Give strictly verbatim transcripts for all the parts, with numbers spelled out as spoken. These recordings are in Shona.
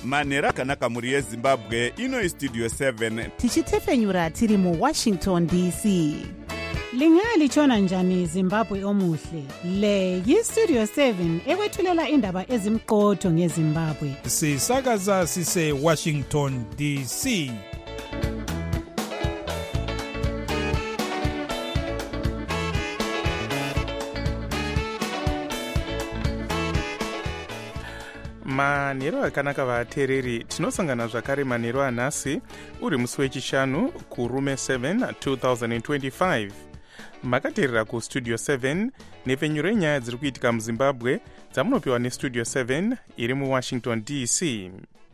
manhero akanaka mhuri yezimbabwe. Ino Studio seven tichitefenyura tiri mu Washington D C. Lingalitshona njani Zimbabwe omuhle? Le yi Studio seven ekwethulela indaba ezimqotho ngeZimbabwe. Sisakaza sise Washington D C. manhero akanaka vateereri, tinosangana zvakare manhero anhasi uri musi wechishanu kurume seven two thousand twenty-five. makateerera kustudio seven nepfenyuro yenyaya dziri kuitika muzimbabwe dzamunopiwa nestudio seven iri muwashington D C.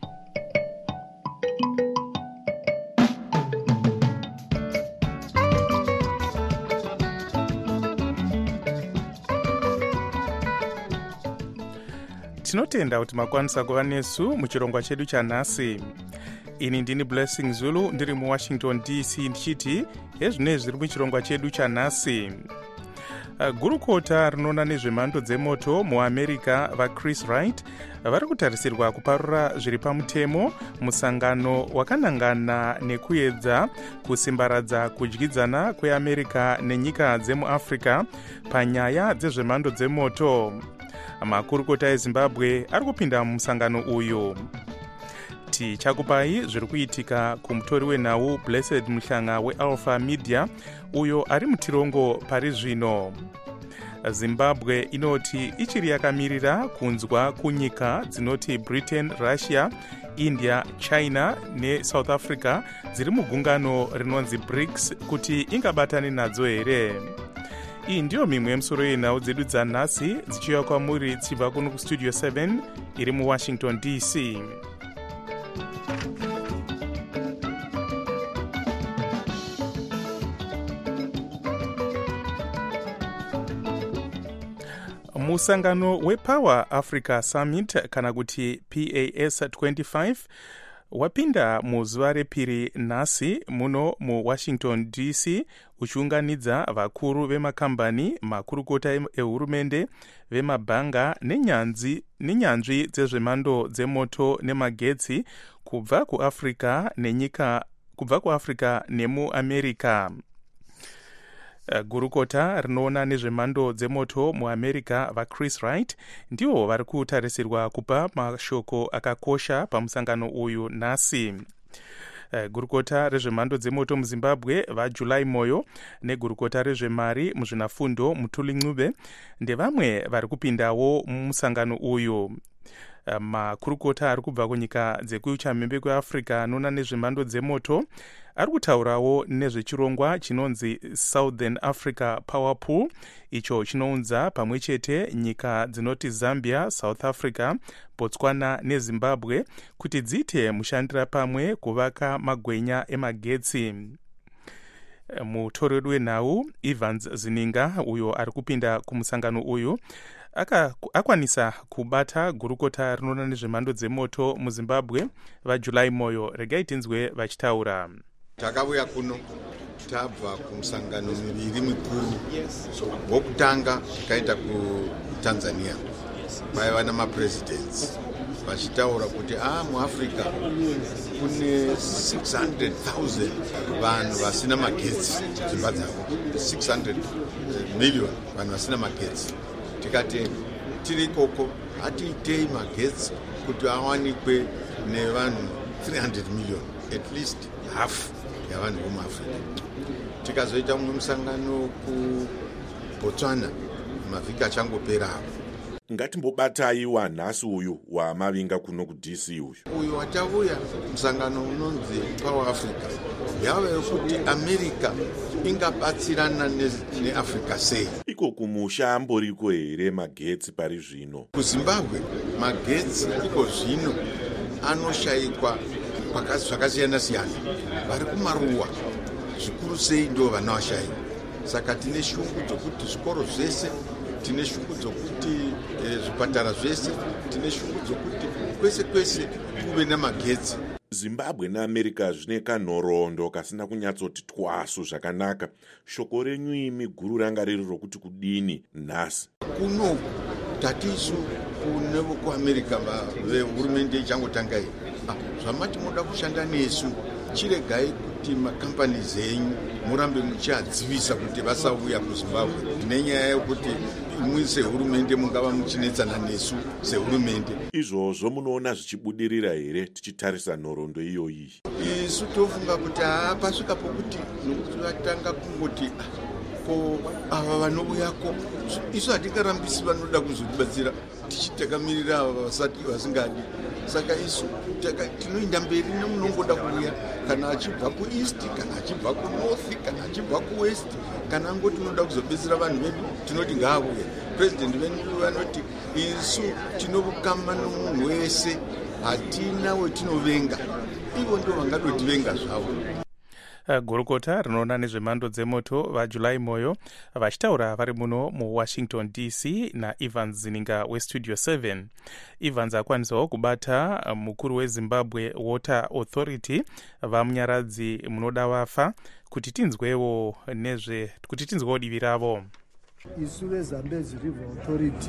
tinotenda kuti makwanisa kuva nesu muchirongwa chedu chanhasi. Ini ndini Blessing Zulu ndiri muwashington D C ndichiti hezvinezvi zviri muchirongwa chedu chanhasi. Gurukota rinoona nezvemhando dzemoto muamerica vaChris Wright vari kutarisirwa kuparura zviri pamutemo musangano wakanangana nekuedza kusimbaradza kudyidzana kweamerica nenyika dzemuafrica panyaya dzezvemhando dzemoto. Makurukota eZimbabwe ari kupinda mumusangano uyu. Tichakupai zviri kuitika kumutori wenhau Blessed Muhlanga weAlpha Media uyo ari mutirongo pari zvino. Zimbabwe inoti ichiri yakamirira kunzwa kunyika dzinoti Britain, Russia, India, China neSouth Africa dziri mugungano rinonzi BRICS kuti ingabatane nadzo here. Iyi ndiyo mimwe yemusoro yenhau dzedu dzanhasi dzichiuya kwamuri dzichibva kuno kustudio seven iri muwashington D C. Musangano wePower Africa Summit kana kuti P A S twenty-five wapinda muzuva repiri nhasi muno muwashington D C uchiunganidza vakuru vemakambani, makurukota ehurumende, vemabhanga nenyanzvi nenyanzvi dzezvemhando dzemoto nemagetsi kubva kuAfrica nenyika kubva kuAfrica nemuAmerica. Gurukota rinoona nezvemhando dzemoto muamerica vaChris Wright ndivo vari kutarisirwa kupa mashoko akakosha pamusangano uyu nhasi. Gurukota rezvemhando dzemoto muzimbabwe vaJuly Moyo negurukota rezvemari muzvinafundo Mutuli Ncube ndevamwe vari kupindawo mumusangano uyu. Makurukota ari kubva kunyika dzekuchamhembe kweAfrica anoona nezvemhando dzemoto ari kutaurawo nezvechirongwa chinonzi Southern Africa Power Pool, icho chinounza pamwe chete nyika dzinoti Zambia, South Africa, Botswana neZimbabwe kuti dziite mushandira pamwe kuvaka magwenya emagetsi. Mutori wedu wenhau Evans Zininga uyo ari kupinda kumusangano uyu Aka, akwanisa kubata gurukota rinoona nezvemhando dzemoto muzimbabwe vaJuly Moyo. Regai tinzwe vachitaura. Takauya kuno tabva kumusangano miviri mikuru. Wokutanga tikaenda kuTanzania vaiva namapresidents vachitaura kuti ah muAfrica kune six hundred thousand vanhu vasina magetsi dzimba dzavo, six hundred million vanhu vasina magetsi. Tikati tiri koko hatiitei magetsi kuti awanikwe nevanhu three hundred million, at least half yavanhu vomuAfrica. Tikazoita mumwe musangano kuBotswana mavhiki achangopera apo. Ngatimbobatai wanhasi uyu wamavinga kuno kuD C uyu. Uyu watauya musangano unonzi Power Africa yava yekuti America ingabatsirana neAfrica sei. Iko kumusha amboriko here magetsi pari zvino? KuZimbabwe magetsi iko zvino anoshayikwa zvakasiyana siyana. Vari kumaruwa zvikuru sei ndo vanovashayika. Saka tine shungu dzokuti zvikoro zvese, tine shungu dzokuti zvipatara zvese, tine shungu dzokuti kwese kwese kuve namagetsi. Zimbabwe naAmerica zvine kanhoroondo kasina kunyatsoti twasu zvakanaka. Shoko renyu imi guru ranga riri rokuti kudini nhasi? Kuno tatisu kune kuAmerica vehurumende ichangotanga iyi ah, zvamati munoda kushanda nesu chiregai kuti makambanizi enyu murambe muchiadzivisa kuti vasauya kuzimbabwe nenyaya yekuti imwe sehurumende mungava muchinetsana nesu sehurumende. Izvozvo munoona zvichibudirira here tichitarisa nhoroondo iyoyi? Isu tofunga kuti hapasvika pokuti nokuti vatanga kungoti ko ava vanouyako isu hatingarambisi vanoda kuzotibatsira tichitakamirira ava vasati vasingadi. Saka isu tinoenda mberi nemunongoda kuuya, kana achibva kueast, kana achibva kunorth, kana achibva kuwest, kana angoti unoda kuzobetsera vanhu vedu tinoti ngaauye. President vedu vanoti isu tinokama nomunhu wese, hatina wetinovenga, ivo ndo vangadotivenga zvavo. Gurukota rinoona nezvemhando dzemoto vaJulai Moyo vachitaura vari muno muwashington D C naEvans Zininga westudio seven. Evans akwanisawo kubata mukuru weZimbabwe Water Authority vamunyaradzi munoda vafa kuti tinzwewo nezve kuti tinzwewo divi ravo. Isu veZambezi River Authority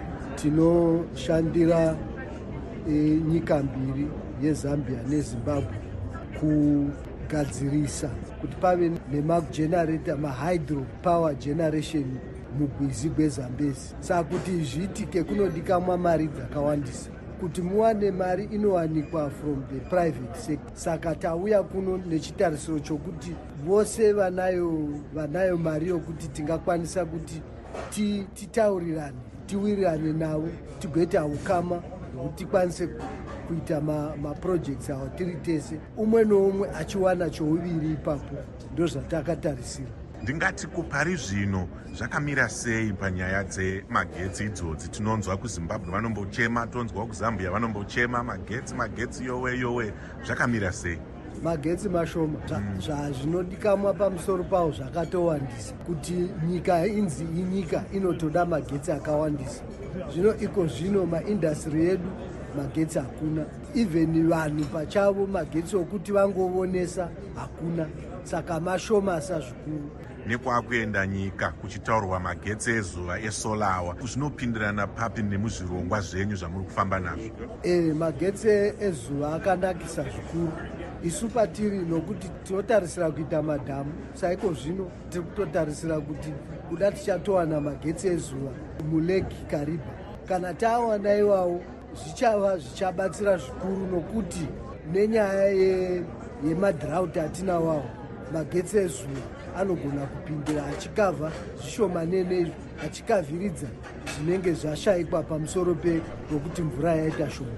tinoshandira e, nyika mbiri yeZambia neZimbabwe ku gadzirisa kuti pave nemagenerator mahydro power generation mugwizi gwezambezi. Saka kuti zviitike kunodikamwa mari dzakawandisa. Kuti muwane mari inowanikwa from the private sector. Saka tauya kuno nechitarisiro chokuti vose vanayo vanayo mari yokuti tingakwanisa kuti titaurirane tiwirirane navo tigoita ukama kuti tikwanise kuita maprojects ma awo tiri tese, umwe noumwe achiwana chouviri ipapo. Ndo zvatakatarisira. Ndingati kupari zvino zvakamira sei panyaya dzemagetsi idzodzi? Tinonzwa kuZimbabwe vanombochema, tonzwa kuZambia vanombochema magetsi magetsi yowe yowe, zvakamira sei? Magetsi mashoma zvazvinodikamwa pamusoro pawo zvakatowandisa kuti nyika inzi inyika inotoda magetsi akawandisa. Zvino iko zvino maindastry yedu magetsi hakuna, even vanhu pachavo magetsi okuti vangovonesa hakuna, saka mashoma sa zvikuru. Nekwakuenda nyika kuchitaurwa magetsi ezuva esolawa zvinopindirana papi nemuzvirongwa zvenyu zvamuri kufamba nazvo? Eh, magetsi ezuva akanakisa zvikuru isu patiri nokuti tinotarisira kuita madhamu. Saiko zvino tiri kutotarisira kuti kuda tichatowana magetsi ezuva muleki Kariba. Kana tawana iwawo zvichava zvichabatsira zvikuru nokuti nenyaya yemadrought atinawawo magetsi ezuva anogona kupindira achikavha zvishomanene achikavhiridza zvinenge zvashayikwa pamusoro pekuti mvura yaita shoma.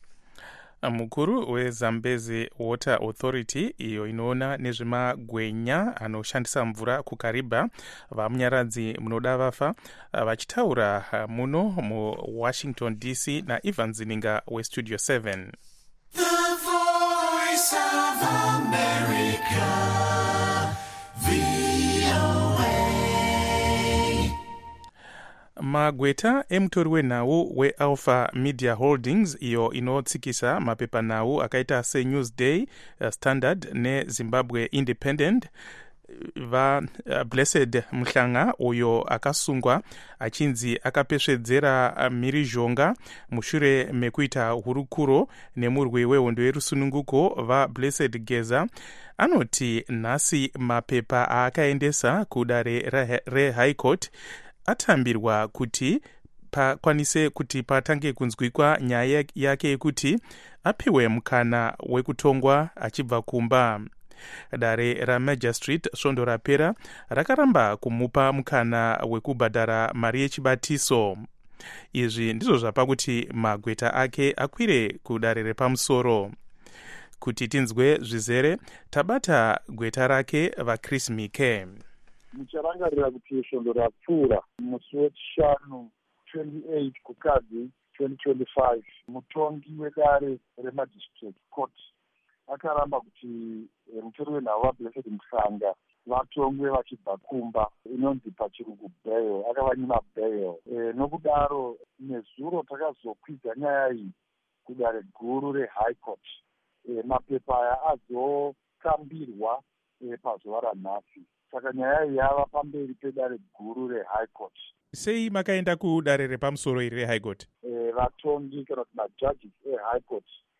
Mukuru weZambezi Water Authority iyo inoona nezvemagwenya anoshandisa mvura kuKariba vamunyaradzi munoda vafa vachitaura muno muWashington D C naEvans Zininga westudio seven. The Voice of America, V O A. Magweta emutori wenhau weAlpha Media Holdings iyo inotsikisa mapepanhau akaita seNewsday, Standard neZimbabwe Independent va uh, Blessed Mhlanga uyo akasungwa achinzi akapesvedzera mhirizhonga mushure mekuita hurukuro nemurwi wehondo yerusununguko va Blessed Geza anoti nhasi mapepa aakaendesa kudare reHigh Court atambirwa kuti pakwanise kuti patange kunzwikwa nyaya yake yekuti apiwe mukana wekutongwa achibva kumba. Dare raMagistrate svondo rapera rakaramba kumupa mukana wekubhadhara mari yechibatiso. Izvi ndizvo zvapa kuti magweta ake akwire kudare repamusoro. Kuti tinzwe zvizere tabata gweta rake vaChris Mike. Mucharangarira kuti svondo rapfuura musi wechishanu twenty-eight kukadzi twenty twenty-five mutongi wedare reMagistrate Court akaramba kuti mutori wenhau vaBlessed Mhlanga vatongwe vachibva kumba inonzi pachirungu bail, akavanyima bail. E, nokudaro nezuro takazokwidza nyaya iyi kudare guru reHigh Court. E, mapepa aya azokambirwa e, pazuva ranhasi. Saka nyaya iyi yava pamberi pedare guru reHigh Court. Sei makaenda kudare repamusoro iri reHigh Court? E, vatongi kana kuti majudges eHigh Court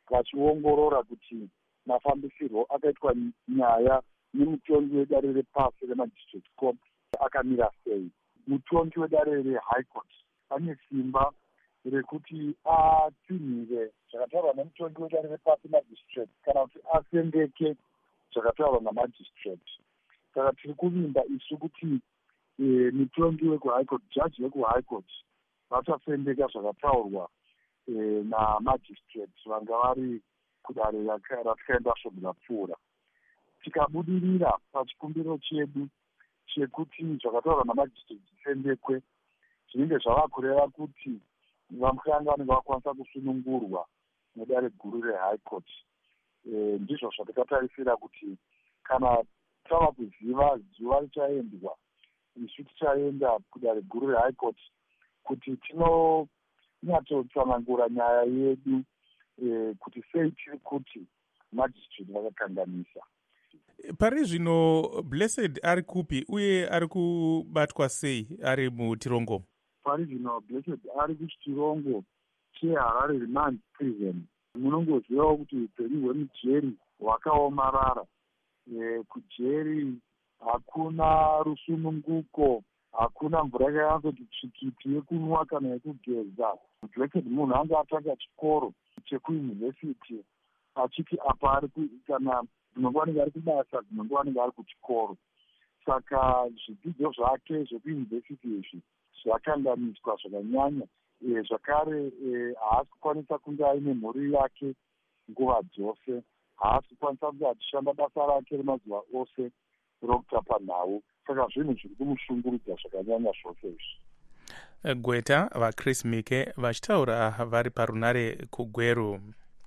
vachiongorora kuti mafambisirwo akaitwa nyaya nemutongi wedare repasi remadistrict court akamira sei. Mutongi wedare rehigh court ane simba rekuti atsinhire zvakataurwa nemutongi wedare repasi magistrate kana kuti asendeke zvakataurwa namadistrict. Saka tiri kuvimba isu kuti e, mutongi wekuhigh court, jaji wekuhigh court vachasendeka zvakataurwa e, namadistrict vanga vari kudare ratikaenda svomhu rapfuura. Tikabudirira pachikumbiro chedu chekuti zvakataurwa namadistrict zvisendekwe, zvinenge zvava kureva kuti vamutanga vanenge vakwanisa kusunungurwa mudare guru rehigh court. E, ndizvo zvatikatarisira kuti kana tava kuziva zuva richaendwa isu tichaenda kudare guru rehigh court kuti tinonyatsotsanangura nyaya yedu e, kuti sei tiri kuti magistrate vakakanganisa. Pari zvino Blessed ari kupi uye ari kubatwa sei ari mutirongo? Pari zvino Blessed ari kuchitirongo cheHarare Remand Prison. Munongozivawo kuti upenyu hwemujeri hwakaomarara. E, kujeri hakuna rusununguko, hakuna mvura yakayanzoti tsvikiti yekunwa kana yekugeza. Blessed munhu anga atanga chikoro chekuyunivhesiti achiti apa ari kana dzimwe nguva anenge ari kubasa, dzimwe nguva anenge ari kuchikoro. Saka zvidzidzo zvake zvekuyunivhesiti izvi zvakanganiswa zvakanyanya. E, zvakare e, haasi kukwanisa kunge aine mhuri yake nguva dzose, haasi kukwanisa kunge achishanda basa rake remazuva ose rokutapa nhau. Saka zvinhu zviri kumushungurudza zvakanyanya zvose izvi. Gweta vaChris Mike vachitaura vari parunare kuGweru.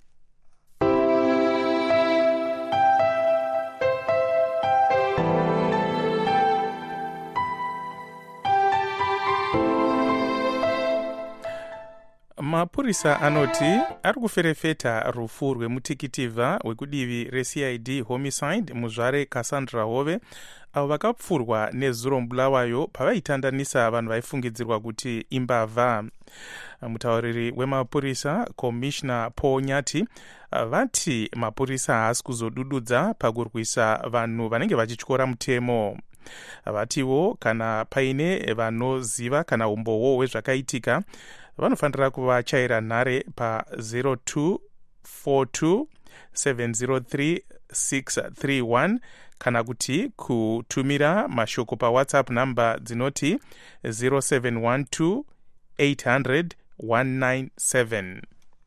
Mapurisa anoti ari kuferefeta rufu rwemutikitiva wekudivi reC I D homicide muzvare Cassandra Hove avo vakapfurwa nezuro mbulawayo pavaitandanisa vanhu vaifungidzirwa kuti imbavha. Mutauriri wemapurisa Commissioner Paul Nyati vati mapurisa haasi kuzodududza pakurwisa vanhu vanenge vachityora mutemo. Vatiwo kana paine vanoziva kana umboo hwezvakaitika vanofanira kuvachaira nhare pa zero two four two seven zero three six three one kana kuti kutumira mashoko pawhatsapp namba dzinoti zero seven one two eight hundred one nine seven.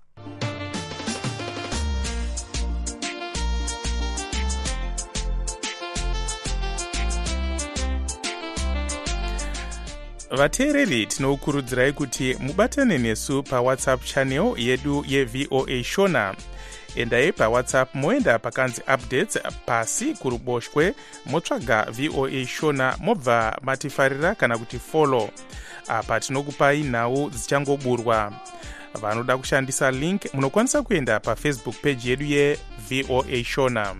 Vateereri tinokurudzirai kuti mubatane nesu pawhatsapp channel yedu yeV O A Shona. Endai pawhatsapp moenda pakanzi updates pasi kuruboshwe motsvaga V O A Shona mobva matifarira kana kuti follow. Apa tinokupai nhau dzichangoburwa. Vanoda kushandisa link munokwanisa kuenda paFacebook page yedu yeV O A Shona.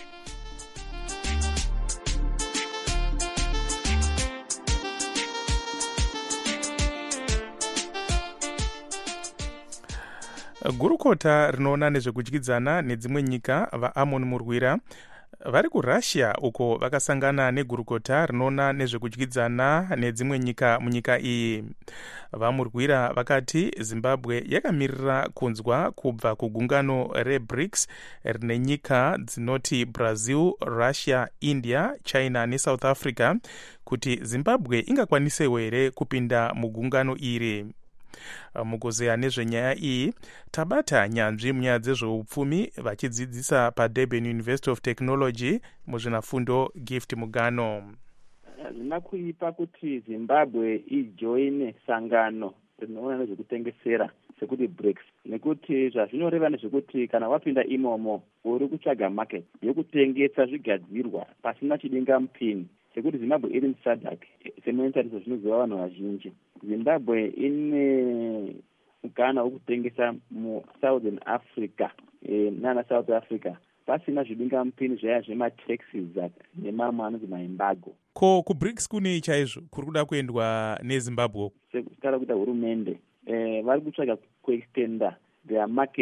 Gurukota rinoona nezvekudyidzana nedzimwe nyika vaAmon Murwira vari kuRussia uko vakasangana negurukota rinoona nezvekudyidzana nedzimwe nyika munyika iyi. VaMurwira vakati Zimbabwe yakamirira kunzwa kubva kugungano reBRICS rine nyika dzinoti Brazil, Russia, India, China neSouth Africa kuti Zimbabwe ingakwanisewo here kupinda mugungano iri. Mukuzeya nezvenyaya iyi tabata nyanzvi munyaya dzezveupfumi vachidzidzisa paDurban University of Technology muzvinafundo Gift Mugano. Zvina kuipa kuti Zimbabwe ijoine sangano rinoona nezvekutengesera sekuti BRICS, nekuti zvazvinoreva nezvekuti kana wapinda imomo uri kutsvaga market yokutengesa zvigadzirwa pasina chidingamupini, sekuti Zimbabwe iri muSADC semuenzaniso zvinoziva vanhu vazhinji. Zimbabwe ine mukana wokutengesa muSouthern Africa e, nana South Africa pasina zvidingamupini zvaya zvemataxes nemamwe anonzi maembargo. Ko kuBRICS kune chaizvo kuri kuda kuendwa neZimbabwe? Sekutara kuita hurumende e, vari kutsvaga kuextenda their market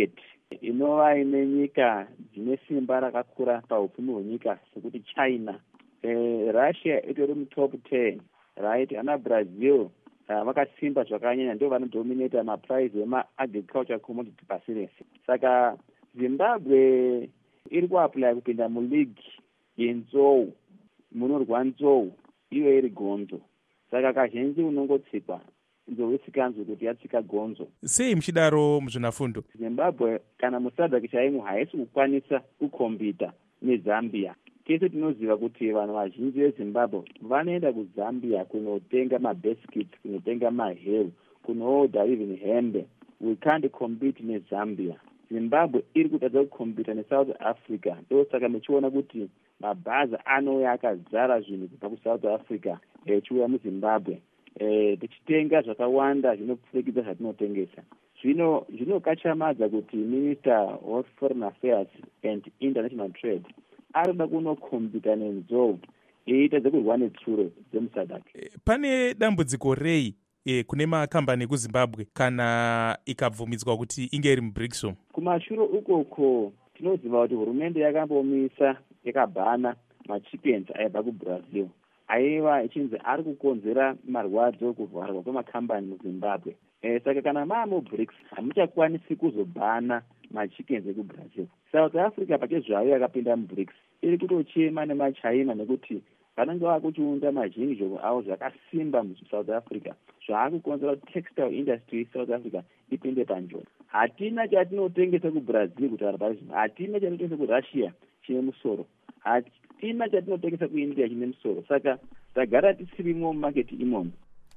inova ine nyika dzine simba rakakura paupfumi hwenyika sekuti China. E, Russia itori mutop ten, right? Ana Brazil uh, vakasimba zvakanyanya, ndio vanodominata maprize ema-agriculture commodity pasi rese. Saka Zimbabwe iri kuapply kupinda muleague yenzou, munorwa nzou, iyo iri gonzo. Saka kazhinji unongotsikwa nzou isikanzwi kuti yatsika gonzo. Sei muchidaro muzvinafundo? Zimbabwe kana musadhaki chaimo haisi kukwanisa kukombita neZambia. Tese tinoziva kuti vanhu vazhinji veZimbabwe vanoenda kuZambia kunotenga mabaskets, kunotenga maheu, kunoodha even hembe. We can't compete neZambia. Zimbabwe iri kutadza kukombita neSouth Africa. Ndosaka muchiona kuti mabhazi anouya akazara zvinhu kubva kuSouth Africa echiuya muZimbabwe. E, tichitenga zvakawanda zvinopfurikidza zvatinotengesa. Zvino zvinokachamadza kuti Minister of Foreign Affairs and International Trade arikuda kunokombita nenzou eitadza kurwa netsuro dzemusadhaki. Pane dambudziko rei e, kune makambani ekuZimbabwe kana ikabvumidzwa kuti inge iri muBRICS? Kumashure ukoko tinoziva kuti hurumende yakambomisa yakabhana machickens aibva kuBrazil, aiva ichinzi ari kukonzera marwadzo kurwarwa kwemakambani muZimbabwe. E, saka kana maamuBRICS hamuchakwanisi kuzobhana machickens ekuBrazil. South Africa pachezvayo yakapinda muBRICS iri kutochema nemaChina nekuti vanenge vakuchiunda mazhinji avo zvakasimba muSouth Africa zvaakukonzera kuti textile industry South Africa ipinde panjodzi. Hatina chatinotengesa kuBrazil kuti arabazvi, hatina chatinotengesa kuRussia chine musoro, hatina chatinotengesa kuIndia chine musoro. Saka tagara tisirimo mumaketi imomo.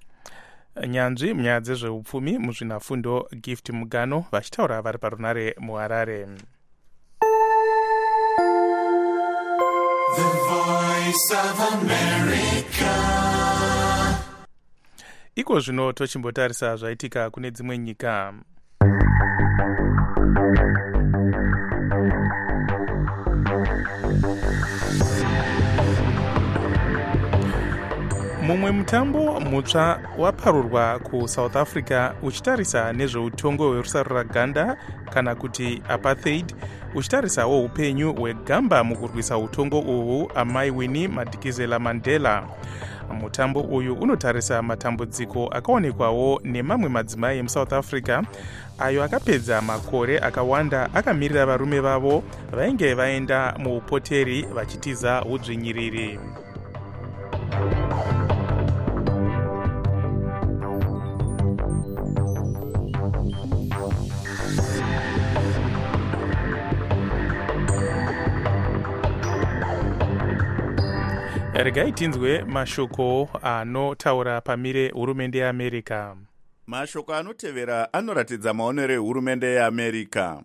Nyanzvi munyaya dzezveupfumi muzvinafundo Gift Mugano vachitaura vari parunare muHarare. The Voice of America. Iko zvino tochimbotarisa zvaitika kune dzimwe nyika. Mumwe mutambo mutsva waparurwa kuSouth Africa uchitarisa nezveutongo hwerusarura ganda kana kuti apartheid, uchitarisawo upenyu hwegamba mukurwisa utongo uhwu amai Winnie Madikizela Mandela. Mutambo uyu unotarisa matambudziko akaonekwawo nemamwe madzimai emuSouth Africa ayo akapedza makore akawanda akamirira varume vavo vainge vaenda muupoteri vachitiza udzvinyiriri. Regai tinzwe mashoko anotaura pamire hurumende yeAmerica. Mashoko anotevera anoratidza maonero ehurumende yeAmerica.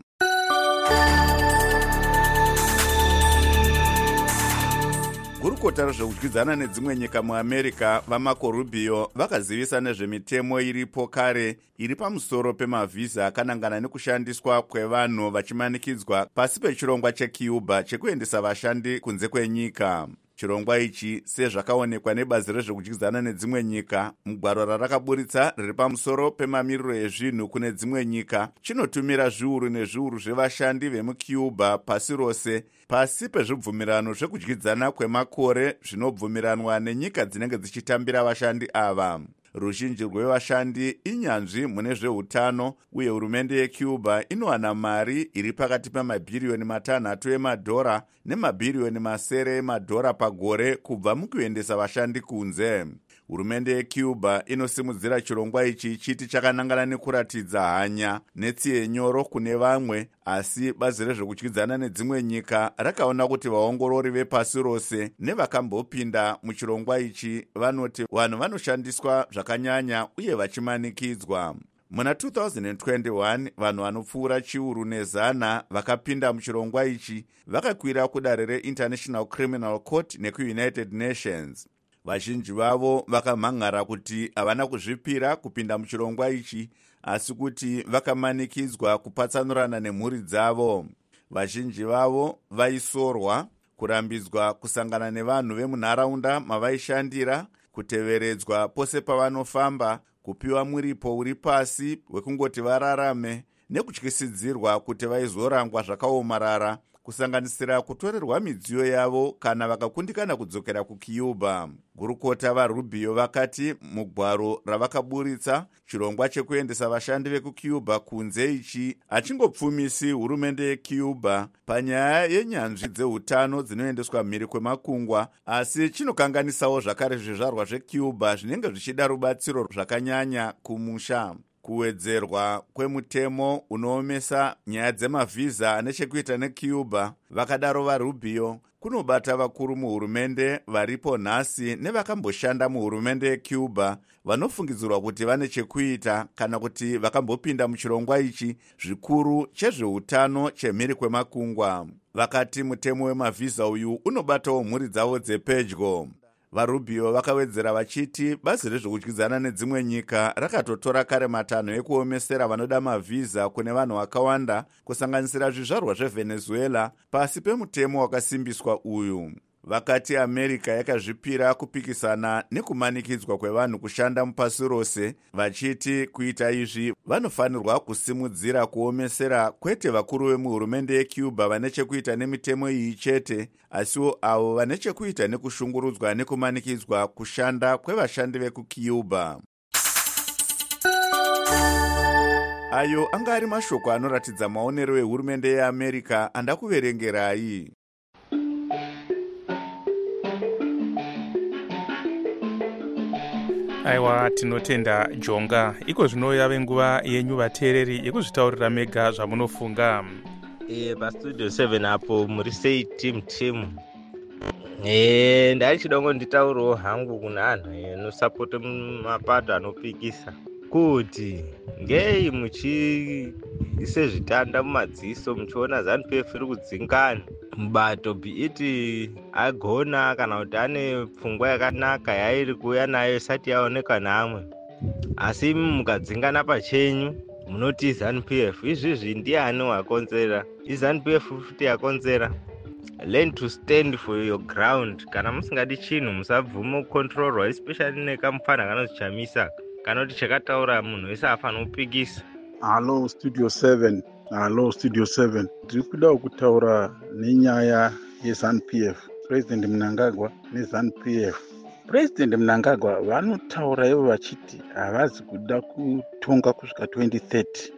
Gurukota rezvekudyidzana nedzimwe nyika muAmerica vaMarco Rubio vakazivisa nezvemitemo iripo kare iri pamusoro pemavhisa akanangana nekushandiswa kwevanhu vachimanikidzwa pasi pechirongwa cheCuba chekuendesa vashandi kunze kwenyika. Chirongwa ichi sezvakaonekwa nebazi rezvekudyidzana nedzimwe nyika mugwaro rarakaburitsa riri pamusoro pemamiriro ezvinhu kune dzimwe nyika chinotumira zviuru nezviuru zvevashandi vemuCuba pasi rose pasi pezvibvumirano zvekudyidzana kwemakore zvinobvumiranwa nenyika dzinenge dzichitambira vashandi ava. Ruzhinji rwevashandi inyanzvi mune zveutano uye hurumende yeCuba inowana mari iri pakati pemabhiriyoni matanhatu emadhora nemabhiriyoni masere emadhora pagore kubva mukuendesa vashandi kunze. Hurumende yeCuba inosimudzira chirongwa ichi ichiti chakanangana nekuratidza hanya netsiye nyoro kune vamwe, asi bazi rezvekudyidzana nedzimwe nyika rakaona kuti vaongorori vepasi rose nevakambopinda muchirongwa ichi vanoti vanhu vanoshandiswa zvakanyanya uye vachimanikidzwa. Muna two thousand twenty-one vanhu vanopfuura chiuru nezana vakapinda muchirongwa ichi vakakwira kudare reInternational Criminal Court nekuUnited Nations. Vazhinji vavo vakamhangara kuti havana kuzvipira kupinda muchirongwa ichi asi kuti vakamanikidzwa kupatsanurana nemhuri dzavo. Vazhinji vavo vaisorwa, kurambidzwa kusangana nevanhu vemunharaunda mavaishandira, kuteveredzwa pose pavanofamba, kupiwa muripo uri pasi wekungoti vararame, nekutyisidzirwa kuti vaizorangwa zvakaomarara, kusanganisira kutorerwa midziyo yavo kana vakakundikana kudzokera kucuba. Gurukota vaRubio vakati mugwaro ravakaburitsa, chirongwa chekuendesa vashandi vekucuba kunze ichi hachingopfumisi hurumende yecuba panyaya yenyanzvi dzeutano dzinoendeswa mhiri kwemakungwa, asi chinokanganisawo zvakare zvizvarwa zvecuba zvinenge zvichida rubatsiro zvakanyanya kumusha. Kuwedzerwa kwemutemo unoomesa nyaya dzemavhiza ane chekuita necuba, vakadaro vaRubio, kunobata vakuru muhurumende varipo nhasi nevakamboshanda muhurumende yecuba vanofungidzirwa kuti vane chekuita kana kuti vakambopinda muchirongwa ichi zvikuru chezveutano chemhiri kwemakungwa. Vakati mutemo wemavhiza uyu unobatawo mhuri dzavo dzepedyo. VaRubio vakawedzera vachiti bazi rezvekudyidzana nedzimwe nyika rakatotora kare matanho ekuomesera vanoda mavhiza kune vanhu vakawanda, kusanganisira zvizvarwa zveVenezuela, pasi pemutemo wakasimbiswa uyu. Vakati America yakazvipira kupikisana nekumanikidzwa kwevanhu kushanda mupasi rose, vachiti kuita izvi vanofanirwa kusimudzira kuomesera kwete vakuru vemuhurumende yecuba vane chekuita nemitemo iyi chete, asiwo avo vane chekuita nekushungurudzwa nekumanikidzwa kushanda kwevashandi vekucuba. Ayo anga ari mashoko anoratidza maonero ehurumende yeAmerica andakuverengerai. Aiwa, tinotenda Jonga. Iko zvino yave nguva yenyu vateereri yekuzvitaurira mega zvamunofunga. Eh, pastudio seven apo muri sei team team. Eh, ndaichida ngonditaurawo hangu kuna anhu anosapota mapato anopikisa kuti ngei muchi sezvitanda mumadziso muchiona ZANU-P F iri kudzingana mubato biiti agona kana kuti ane pfungwa yakanaka yairi kuuya nayo isati yaoneka namwe, asi mukadzingana pachenyu munoti ZANU-P F. Izvizvi ndiani wakonzera? iZANU-P F futi yakonzera. Learn to stand for your ground. Kana musingadi chinhu musabvuma kucontrolwa, especially nekamufana kanozvichamisa kana kuti chakataura munhu wese afana kupikisa. Hello Studio seven. Hello Studio seven. Ndiri kuda kutaura nenyaya yeZANU-P F. President Mnangagwa neZANU-P F. President Mnangagwa vanotaura ivo vachiti havazi kuda kutonga kusvika twenty thirty.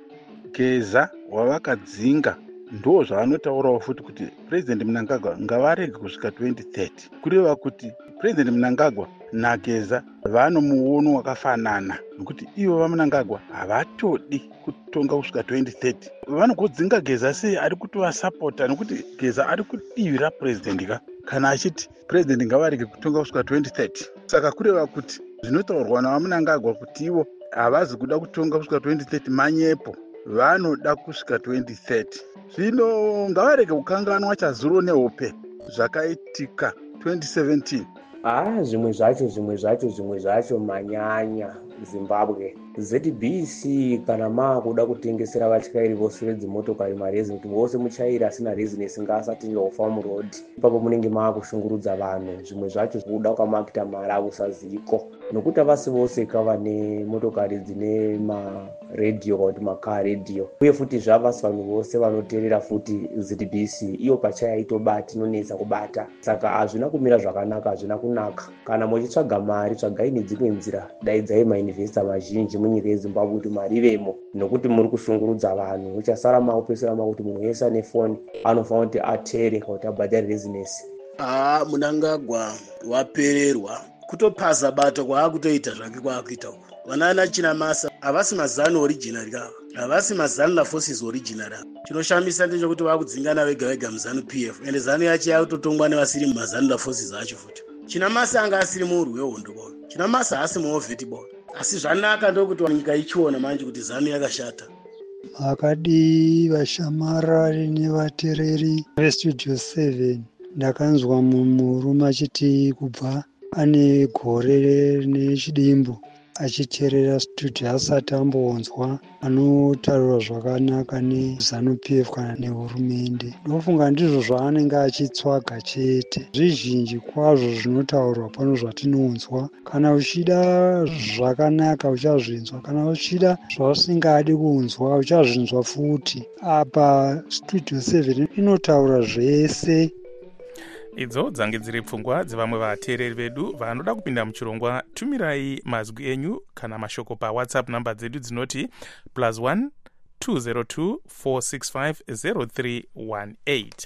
Geza wavakadzinga ndo zvavanotaurawo futi kuti President Mnangagwa ngavarege kusvika twenty thirty. Kureva kuti President Mnangagwa naGeza vano muono wakafanana, nokuti ivo vaMnangagwa havatodi kutonga kusvika twenty thirty. Vanogodzinga Geza sei ari kutovasapota, nokuti Geza ari kudivira president ka kana achiti president ngavarege kutonga kusvika twenty thirty. Saka kureva kuti zvinotaurwa navaMnangagwa kuti ivo havazi kuda kutonga kusvika twenty thirty manyepo, vanoda kusvika twenty thirty. Zvino ngavarege kukanganwa chazuro nehope zvakaitika twenty seventeen. Ah, zvimwe zvacho zvimwe zvacho zvimwe zvacho manyanya Zimbabwe. Z B C kana maakuda kutengesera vatyairi vose vedzimotokari marezi kuti vose muchairi asina rezinesi ngaasati ndofarm road, ipapo munenge maakushungurudza vanhu. Zvimwe zvacho kuda kwamakuita mari akusaziko, nokuti avasi vose kavane motokari dzine maredhiyo kana kuti makaa redhiyo, uye futi zvavasi vanhu vose vanoteerera futi Z B C. Iyo pachaya itobati inonetsa kubata, saka hazvina kumira zvakanaka, hazvina kunaka. Kana muchitsvaga mari tsvagai nedzimwe nzira, daidzai mainvesta mazhinji munyika yeZimbabwe kuti mari ivemo, nokuti muri kushungurudza vanhu. Uchasara maupesera makuti munhu wese ane foni anofanira kuti ateere kana kuti abhadhare rezinesi. Ah, Mnangagwa wapererwa kutopaza bato kwaakutoita zvake kwaakuita uko. Vanana Chinamasa havasi mazano original ka, havasi mazano la forces original. Chinoshamisa ndechekuti vakudzingana vega vega muZANU-P F, ende ZANU yacho yakutotongwa nevasiri mumazano la forces acho futi. Chinamasa anga asiri murwi wehondo bona, Chinamasa hasi muovheti bona, asi zvanaka ndokuti nyika ichiona manje kuti ZANU yakashata. Akadi vashamarari nevateereri veStudio seven, ndakanzwa murume achiti kubva ane gore nechidimbu achiteerera studio asati amboonzwa anotaura zvakanaka nezanu p f kana nehurumende. Ndofunga ndizvo zvaanenge achitsvaga chete. Zvizhinji kwazvo zvinotaurwa pano zvatinonzwa. Kana uchida zvakanaka uchazvinzwa, kana uchida zvausingadi kunzwa uchazvinzwa futi. Apa studio seven inotaura zvese. Idzo dzange dziri pfungwa dzevamwe vateereri vedu vanoda kupinda muchirongwa. Tumirai mazwi enyu kana mashoko pawhatsapp namba dzedu dzinoti plus one two zero two four six five zero three one eight.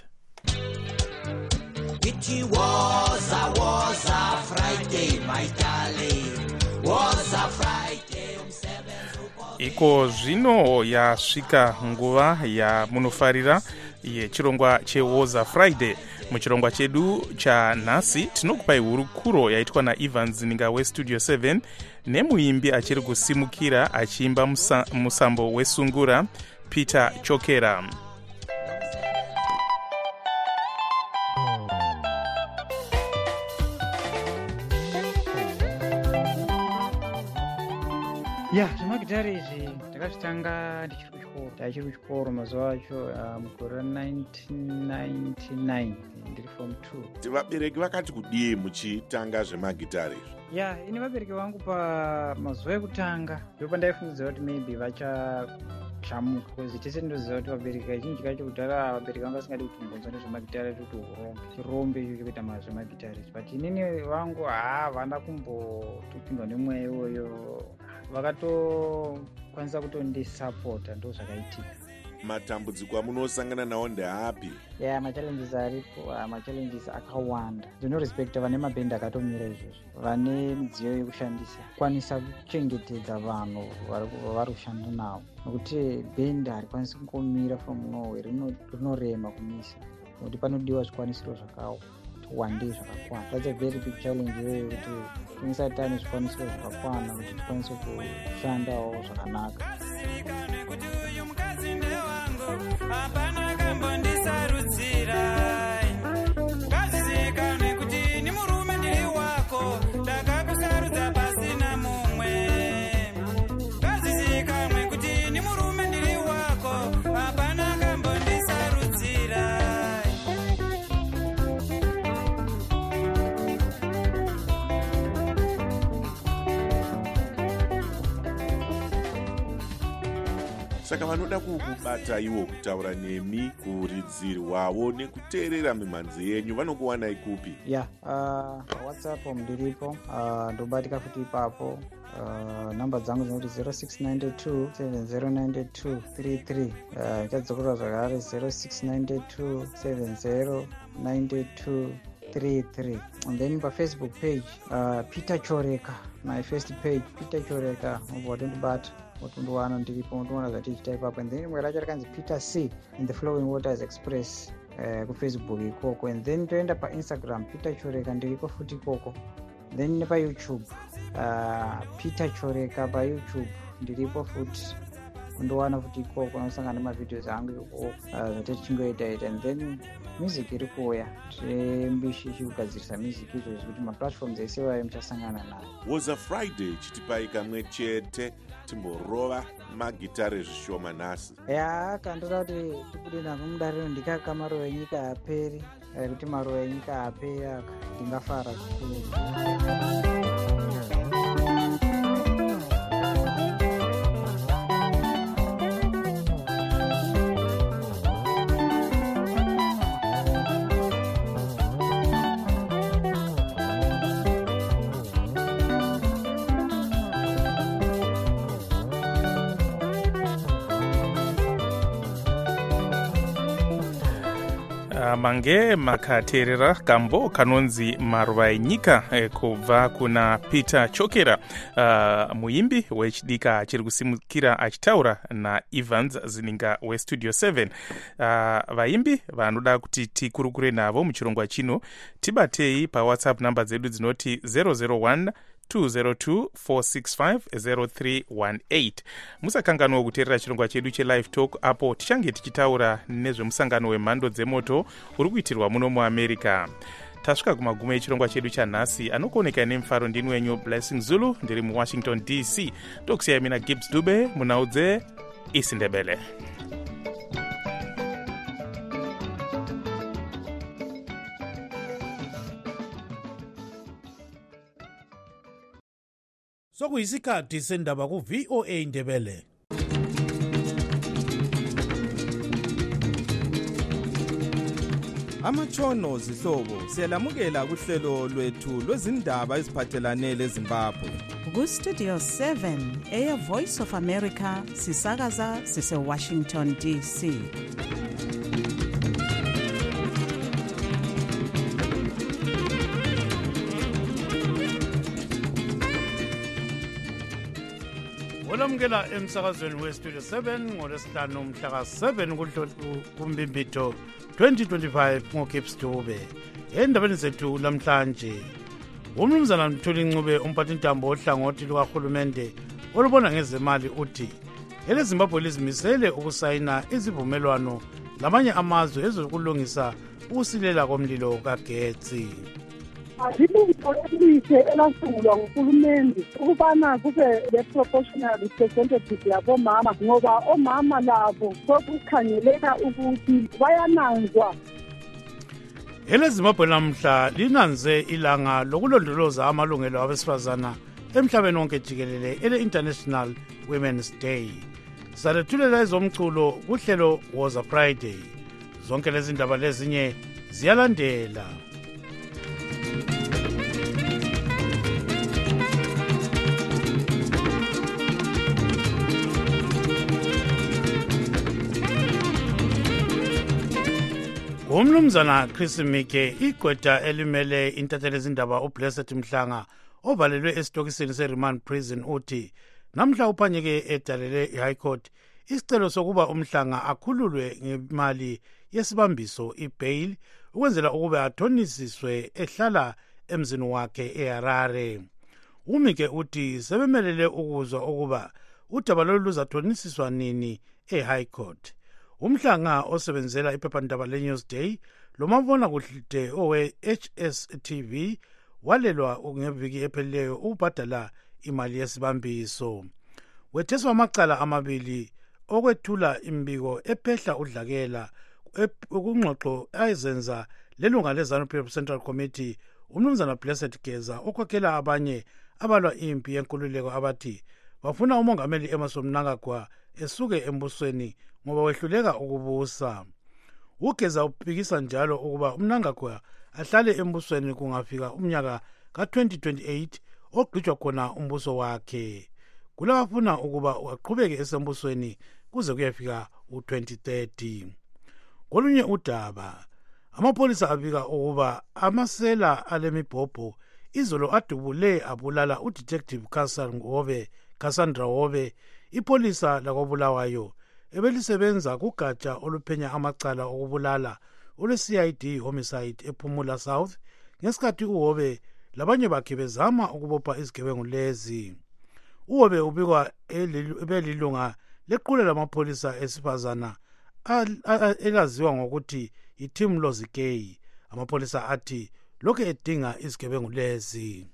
It was a was a Friday, my darling. Was a Friday. Iko zvino yasvika nguva yamunofarira yechirongwa chewoza Friday. Muchirongwa chedu chanhasi tinokupai hurukuro yaitwa naEvans Zininga westudio seven nemuimbi achiri kusimukira achiimba musa, musambo wesungura Peter Chokera. Ya, zvemagitari izvi ndakazvitanga ndichiri kuchikoro. Ndachiri kuchikoro mazuva acho mugore nineteen ninety-nine ndiri form two. Vabereki vakati kudii muchitanga zvemagitari izvi? Ya, ini vabereki vangu pamazuva ekutanga ndipo ndaifungidzira kuti maybe vachachamuka, because tese ndoziva kuti vabereki kazhinji kacho kudhara vabereki vanga vasingadi kutombonzwa nezvemagitari kuti urombe chirombe icho chekuita mazvemagitari izvi, but inini vangu haa vana kumbotopindwa nemweya iwoyo, vakatokwanisa kutondisapota. Ndo zvakaitika. Matambudziko amunosangana nawo ndeapi? Ya, machallenges aripo, machallenges akawanda. Ndinorespekta vane mabhendi akatomira izvozvo, vane midziyo yekushandisa, kwanisa kuchengetedza vanhu vari kushanda navo, nokuti bhendi harikwanisi kungomira from nowhere, rinorema kumisa, nokuti panodiwa zvikwanisiro zvakawanda zvakakwana. That's a very big challenge iyoyo, kuti tinisati tane zvikwanisiro zvakakwana kuti tikwanise kushandawo zvakanaka. Hapana kambondisarudzira ngazvizikanwe kuti ni murume ndiri wako, ndakakusarudza pasina mumwe. Ngazvizikanwe kuti ni murume ndiri wako, hapana kambondisarudzira. Saka vanoda kukubata iwo kutaura nemi kuridzirwawo nekuteerera mimhanzi yenyu vanokuwana ikupi? Ya, uh, WhatsApp ndiripo, uh, ndobatika futi ipapo. Uh, namba dzangu dzinoti zero six nine two seven zero nine two three three. Uh, chadzokera zvakare zero six nine two seven zero nine two three three. And then pa Facebook page, uh, Peter Choreka, my first page Peter Choreka, watondibata watondowana ndiripo, undoona zvatichita ipapo. And then imwe racho rakanzi Peter C in the Flowing Waters Express uh, kufacebook ikoko. And then toenda pa Instagram Peter Choreka ndiripo futi ikoko. Then nepa YouTube uh, Peter Choreka pa YouTube ndiripo futi, undowana futi ikoko, unosangana nemavideos angu ikoko uh, zvatichingoita ita. And then music iri kuuya, tirimbishi chikugadzirisa music izvozvo kuti maplatforms ese vayo muchasangana nayo. Woza Friday chitipai kamwe chete timborova magitare zvishoma nhasi. Ya, kandoda kuti tibude nazvo mudariro ndikaka maruva enyika aperi, kuti maruva enyika aperi aka ndingafara zvikuru. mange makateerera kambo kanonzi maruva enyika eh, kubva kuna Peter Chokera, uh, muimbi wechidika achiri kusimukira achitaura naEvans Zininga westudio seven. Uh, vaimbi vanoda kuti tikurukure navo muchirongwa chino tibatei pawhatsapp namba dzedu dzinoti zero zero one two zero two four six five zero three one eight. Musakanganwa kuteerera chirongwa chedu chelive talk apo tichange tichitaura nezvemusangano wemhando dzemoto uri kuitirwa muno muAmerica. tasvika kumagumo echirongwa chedu chanhasi. Anokuoneka nemufaro ndini wenyu Blessing Zulu, ndiri muwashington D C. Tokusiyai mina Gibbs Dube munhau dzeIsindebele. Sokuyisikhathi sendaba ku V O A Indebele. Amatshono zihlobo siyalamukela kuhlelo lwethu lwezindaba eziphathelane leZimbabwe. Ku Studio seven eya Voice of America sisakaza sise Washington D C. Olamukela emsakazweni we Studio seven ngolesihlanu mhla ka seven kuMbimbitho twenty twenty-five ngoKips Dube. Endabeni zethu lamhlanje, umnumzana Mthuli Ncube umphathintambo ohlangothi lukahulumende olubona ngezemali uthi ele Zimbabwe lizimisele ukusayina izivumelwano lamanye amazwe ezokulungisa ukusilela komlilo kagetsi. Azilungu elihle elasungulwa nguhulumende ukubana kube le-proportional representative yabomama, ngoba omama labo sokukhangeleka ukuthi bayananzwa. Ele Zimbabwe namhla linanze ilanga lokulondoloza amalungelo abesifazana emhlabeni wonke jikelele, ele International Women's Day. Salethulela ezomculo kuhlelo Woza Friday. Zonke lezi ndaba lezinye ziyalandela. Umnumzana Chris Mike igqwetha elimele intatheli ezindaba uBlessed Mhlanga ovalelwe esitokisini se-Remand Prison uthi namhla uphanyeke edalele i-High Court isicelo sokuba uMhlanga akhululwe ngemali yesibambiso i-bail ukwenzela ukuba athonisiswe ehlala emzini wakhe eHarare. uMike uthi sebemelele ukuzwa ukuba udaba lolu luzathonisiswa nini e-High Court. uMhlanga osebenzela iphephandaba le-Newsday lomabona kude owe-H S T V walelwa ngeviki ephelileyo ukubhadala imali yesibambiso. Wetheswa amacala amabili okwethula imbiko ephehla udlakela kungxoxo ayizenza lelunga leZANU P F Central Committee umnumzana Blessed Geza okhokhela abanye abalwa impi yenkululeko abathi bafuna umongameli Emmerson Mnangagwa esuke embusweni ngoba wehluleka ukubusa. Ugeza uphikisa njalo ukuba uMnangagwa ahlale embusweni kungafika umnyaka ka twenty twenty-eight ogqitshwa khona umbuso wakhe. Kulabafuna ukuba aqhubeke esembusweni kuze kuyefika u twenty thirty. Kolunye udaba, amapolisa abika ukuba amasela alemibhobho izolo adubule abulala uDetective Cassandra Hobe, ipolisa lakobulawayo ebelisebenza kugatsha oluphenya amacala okubulala ole-C I D homicide ePhumula South ngesikhathi uHobe labanye bakhe bezama ukubopha izigebengu lezi. uHobe ubikwa ebelilunga lequla lamapholisa esifazana elaziwa ngokuthi iTeam Lozikei. Amapholisa athi lokhu edinga izigebengu lezi.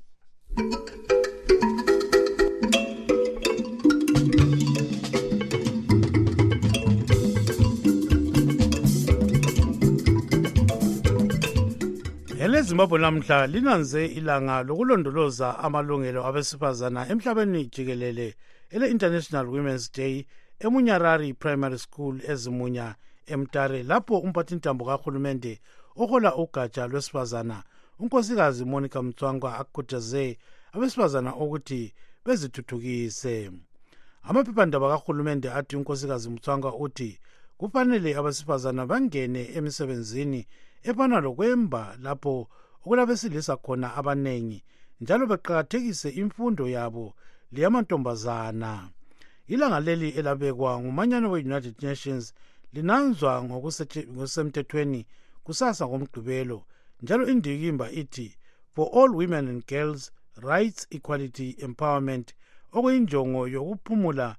Ele Zimbabwe namhla linanze ilanga lokulondoloza amalungelo abesifazana emhlabeni jikelele, ele International Women's Day eMunyarari Primary School ezimunya eMtare, lapho umphathintambo kahulumende ohola ugatsha lwesifazana unkosikazi Monica Mtswangwa akhuthaze abesifazana ukuthi bezithuthukise. Amaphephandaba kahulumende athi unkosikazi Mtswangwa uthi kufanele abesifazana bangene emisebenzini efana lokwemba lapho okulabesilisa khona abanengi, njalo beqakathekise imfundo yabo leyamantombazana. Ilanga leli elabekwa ngumanyano we-United Nations linanzwa ngokusemthethweni kusasa ngomgqibelo, njalo indikimba ithi for all women and girls rights, equality, empowerment, okuyinjongo yokuphumula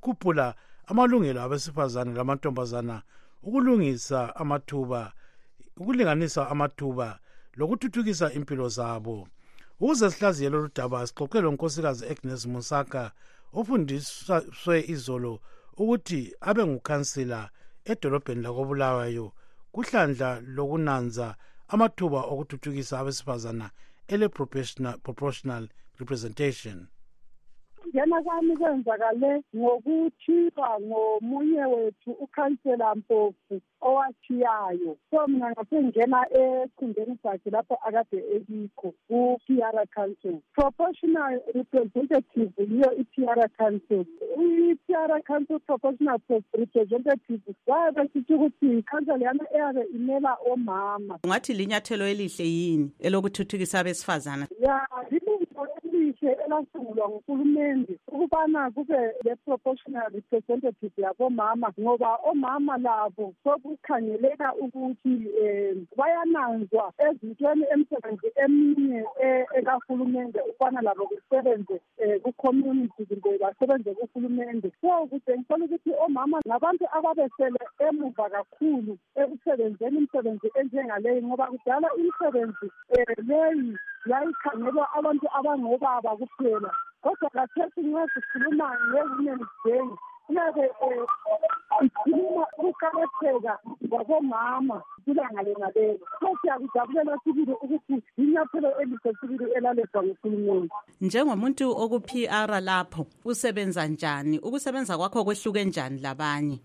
yokukhuphula amalungelo abesifazane lamantombazana, ukulungisa amathuba ukulinganisa amathuba lokuthuthukisa impilo zabo. Ukuze sihlaziye lolu daba sixoxe lonkosikazi Agnes Musaka ofundiswe izolo ukuthi abe ngukhansila edolobheni lakoBulawayo kuhlandla lokunanza amathuba okuthuthukisa abesifazana ele proportional, proportional representation. Ngena kwami kwenzakale ngokuthiwa ngomunye wethu ukhansela Mpofu owathiyayo. So mina ngasengena esikhundleni sakhe lapho akade ekikho ku-P R Council. Proportional representative yiyo i-P R Council. I-P R Council proportional representative wabe sithi ukuthi ikhansela yana eyabe imela omama. Ungathi linyathelo elihle yini elokuthuthukisa abesifazana? Ya, elihle elasungulwa nguhulumende ukubana kube le proportional representative yabomama ngoba omama labo sokukhangeleka ukuthi um bayananzwa ezintweni emisebenzi eminye ekahulumende ukubana labo kusebenze ku-community kumbe basebenze kuhulumende. So kutshengisa ukuthi omama ngabantu ababesele emuva kakhulu ekusebenzeni imisebenzi enjengaleyi ngoba kudala imisebenzi leyi yayikhangelwa abantu abangobaba kuphela. Kodwa kathesi nxa sikhuluma nge-Women's Day kuyabe ikhuluma ukuqakatheka kwabomama kulanga lenalelo. So siyakujabulela sibili ukuthi inyathelo elihle sibili elalethwa nguhulumende. Njengomuntu oku-P R lapho usebenza njani? Ukusebenza kwakho kwehluke njani labanye?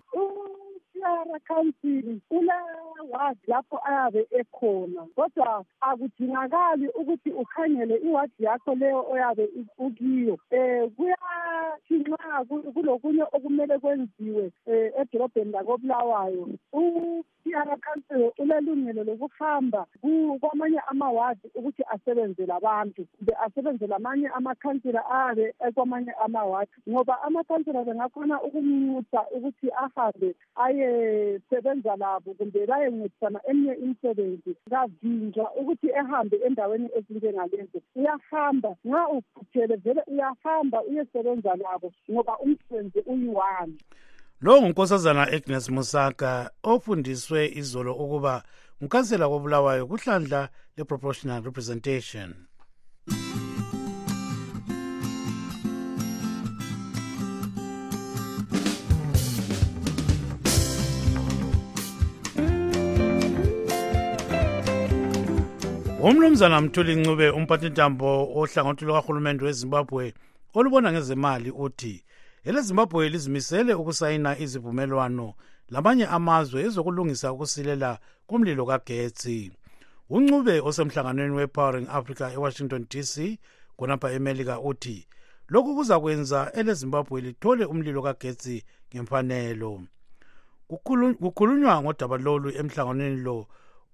Council kula ward lapho ayabe ekhona kodwa akudingakali ukuthi ukhangele iward yakho leyo oyabe ukiyo. Eh kuyathi nxa kulokunye okumele kwenziwe edolobheni lakoBulawayo u-P R Council ulelungelo lokuhamba kwamanye amawadi ukuthi asebenzele abantu kumbe asebenzele amanye amakhansila ayabe ekwamanye amawadi ngoba amakhansila bengakhona ukumnxusa ukuthi ahambe aye sebenza labo kumbe bayencedisana eminye imisebenzi. Kavinjwa ukuthi ehambe endaweni ezinjengalezo. Uyahamba nxa uphuthele vele uyahamba uyesebenza labo ngoba umsebenzi uyi-one. Lo ngunkosazana Agnes Musaka ofundiswe izolo ukuba ngukhansela koBulawayo kuhlandla le-proportional representation. Umnumzana Mthuli Ncube umphathintambo ohlangothi lukahulumende weZimbabwe olubona ngezemali uthi eleZimbabwe lizimisele ukusayina izivumelwano lamanye amazwe ezokulungisa ukusilela kumlilo kagetsi. uNcube osemhlanganweni wePowering Africa eWashington D C khonapha eMelika uthi lokhu kuzakwenza eleZimbabwe lithole umlilo kagetsi ngemfanelo. Kukhulunywa ngodaba lolu emhlanganweni lo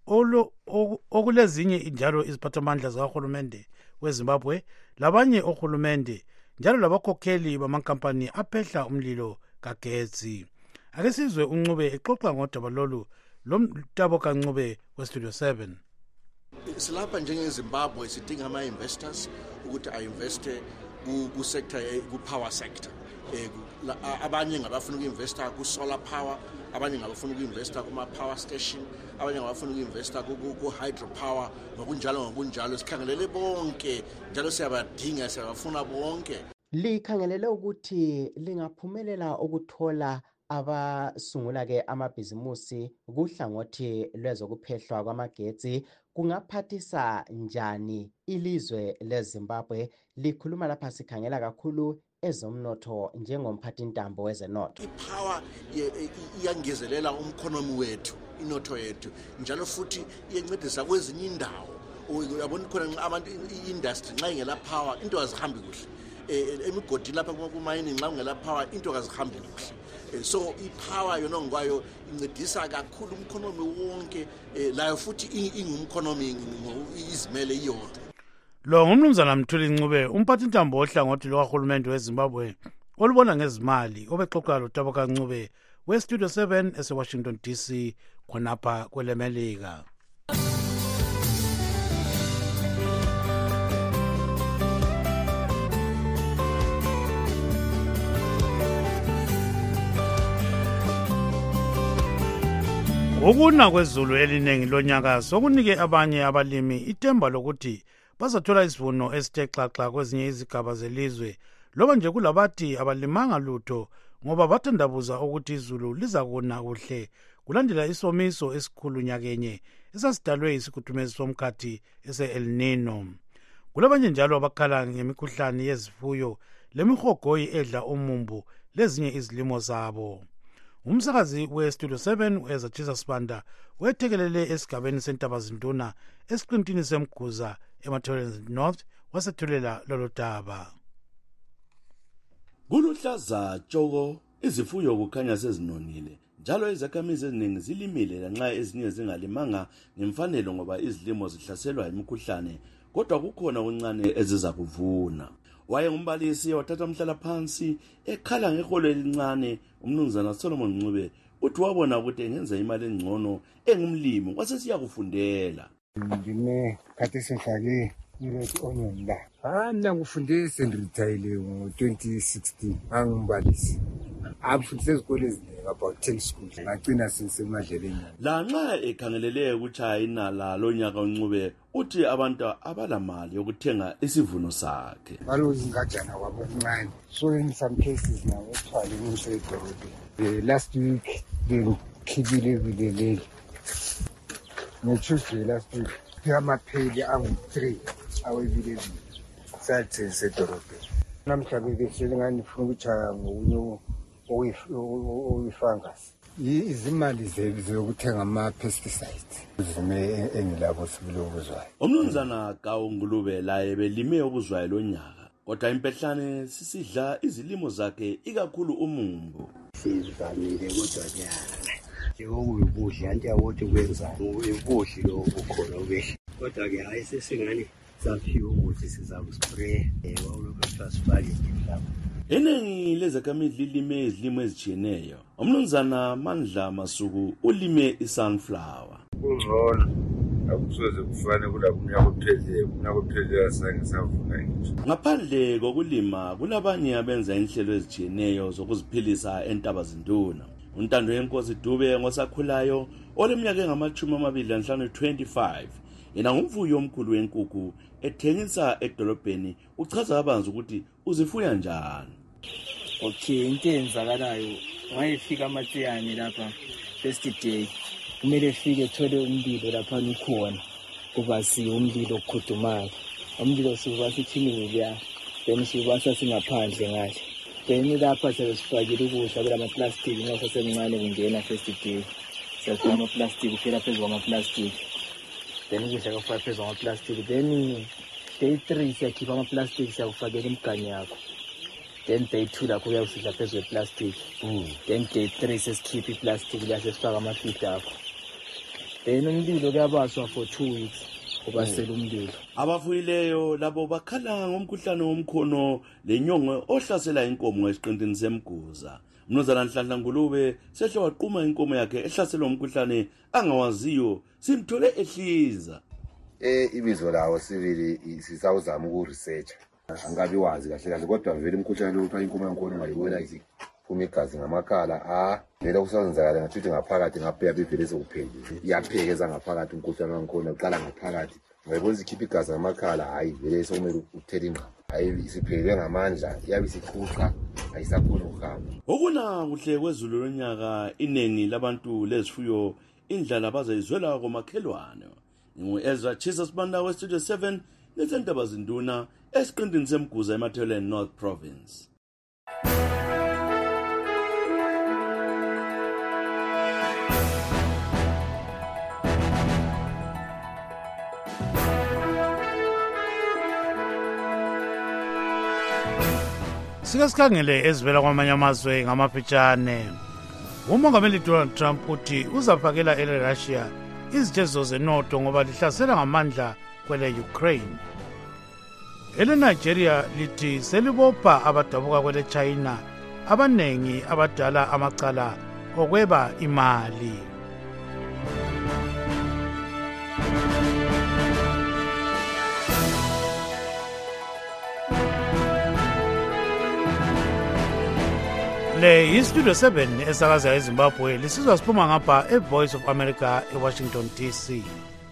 okulezinye njalo iziphathamandla zikahulumende weZimbabwe labanye ohulumende njalo labakhokheli bamankampani aphehla umlilo kagetsi. Ake sizwe uNcube exoxa ngodaba lolu lomtabo kaNcube weStudio seven. Silapha njengeZimbabwe sidinga ama-investors ukuthi a-investe ku-sector ku-power sector. Abanye ngabafuna uku-investa ku-solar power, abanye ngabafuna uku-investa kuma-power station, abanye ngabafuna uku-investa ku-hydropower, ngokunjalo ngokunjalo sikhangelele bonke njalo siyabadinga siyabafuna bonke. Likhangelele ukuthi lingaphumelela ukuthola abasungula-ke amabhizimusi kuhlangothi lwezokuphehlwa kwamagetsi kungaphathisa njani ilizwe leZimbabwe. Likhuluma lapha sikhangela kakhulu ezomnotho njengomphathintambo wezenotho. Ipower iyangezelela umkhonomi wethu, inotho yethu, njalo futhi iyancedisa kwezinye indawo. Uyabona khona abantu i-industry nxa ingela power into azihambi kuhle. Emigodi lapha kuma-mining nxa ungela power into azihambi kuhle. So ipower yona ngokwayo incedisa kakhulu umkhonomi wonke, layo futhi ingumkhonomi izimele iyodwa. Lo ngumnumzana Mthuli Ncube umphathintambo ohlangothi lukahulumende weZimbabwe olubona ngezimali obexoxa lotabo kaNcube weStudio seven eseWashington D C khonapha kwelemelika. Ukuna kwezulu eliningi lonyaka sokunike abanye abalimi ithemba lokuthi bazathola isivuno esithe xaxa kwezinye izigaba zelizwe, loba nje kulabathi abalimanga lutho ngoba bathandabuza ukuthi izulu liza kuna kuhle kulandela isomiso esikhulu nyakenye esasidalwe isikhuthumezi somkhathi ese-El Nino. Kulabanye njalo abakhala ngemikhuhlane yezifuyo lemihogoyi edla umumbu lezinye izilimo zabo. Umsakazi we-Studio seven uEzachisa Sibanda wethekelele esigabeni seNtabazinduna esiqintini semguza eMathole North wasethulela lolo daba. Kuluhlaza tshoko, izifuyo kukhanya sezinonile njalo izakhamizi eziningi zilimile lanxa ezinye zingalimanga ngemfanelo ngoba izilimo zihlaselwa imikhuhlane, kodwa kukhona okuncane eziza kuvuna. Waye ngumbalisi wathatha umhlala phansi ekhala ngeholo elincane umnumzana Solomon Ncube uthi wabona ukuthi engenza imali engcono engumlimi wasesiya kufundela. Ngine khathi sifake iret onion la. Ah mina ngifundile sendiretire ngo twenty sixteen angumbalisi. Abufundise izikole eziningi about ten schools ngagcina sisemadleleni. La nxa ekhangelele ukuchaya inala lonyaka uNcube uthi abantu abalamali yokuthenga isivuno sakhe. Balozingajana kwabo kuncane. So in some cases now uthwala umsebenzi. The last week ngikhibile vileleli. Ngetuesday last week amapheli angu three awevileleli. Sathi sedorobheni. Namhlanje besele ngani funa ukuchaya ngokunye oyifungus. Izimali zokuthenga ama pesticides zime engilabo sibilo okuzwayo. Umnumzana kaUngulube laye belime okuzwayo lonyaka, kodwa impehlane sisidla izilimo zakhe ikakhulu umumbu. Sizamile kodwa nyana. Njengokubudla anti yawothi kwenza ubuhle lobukhona obehle. Kodwa ke hayi sesingani saphiwa ukuthi sizakuspray ewawulokho sifake imhlaba. Eningi lezakhamizi lilime izilimo ezitshiyeneyo. Umnumzana Mandla Masuku ulime isunflower. Kungcono akusoze kufane kula kunyaka ophezulu kunyaka ophezulu asange savuna nje. Ngaphandle kokulima kulabanye abenza inhlelo ezitshiyeneyo zokuziphilisa eNtabazinduna. uNtando yenkosi Dube ngosakhulayo oleminyaka engamachumi amabili lanhlanu twenty-five yena ngumfuyi omkhulu wenkukhu ethengisa edolobheni uchaza abanzi ukuthi uzifuya njani. Okay, into enzakalayo wayefika amatsiyane lapha first day kumele fike thole umlilo lapha ukhona kuba si umlilo okhudumayo. Umlilo siwubasa ithini ya then siwubasa singaphandle ngale. Then lapha sesifakile ukudla kulama plastic ngoba semncane kungena first day. Sesifaka ama plastic phela phezulu kwama plastic. Then ukudla kufaka phezulu kwama plastic. Then day three siyakhipha ama plastic siyakufakela imigani yakho. Then day two lakho uyawusika phezulu plastic. Then day three sesikhipha iplastic la sesifaka ama feed akho. Then umlilo kuyabaswa for two weeks ubasela umlilo. Abafuyileyo labo bakhala ngomkhuhlane womkhono lenyongo ohlasela inkomo esiqintini semguza. Mnumzana Nhlanhla Ngulube sehle waqhuma inkomo yakhe ehlaselwa umkhuhlane angawaziyo simthole ehliza. Eh ibizo lawo sivili sisawuzama ukuresearch. Angabi wazi kahle kahle kodwa vele umkhuhlane lo uthiwa inkomo yankhono ngayibona ithi phuma igazi ngamakhala ah vele kusenzakala ngathi ngaphakathi ngapheya bivele sokuphela iyaphekeza ngaphakathi umkhuhlane wankhono uqala ngaphakathi ngayibona ikhipha igazi ngamakhala hayi vele sokumele uthele ingqa hayi isiphelele ngamandla iyabe isiqhuqa ayisakhona ukuhamba. Okuna kuhle kwezulu lonyaka inengi labantu lezifuyo indlala bazayizwela komakhelwane. Ngu-Ezachisa Sibanda we-Studio seven nesentabazinduna esiqintini semguza eMathole North Province. Sike sikhangele ezivela kwamanye amazwe ngamaphetshane. Umongameli Donald Trump uthi uzafakela ele Russia izitshezo zenotho ngoba lihlasela ngamandla kwele Ukraine. Ele Nigeria lithi selibopha abadabuka kwele China abanengi abadala amacala okweba imali. Le iStudio seven esakaza eZimbabwe lisizwa siphuma ngapha eVoice of America eWashington D C.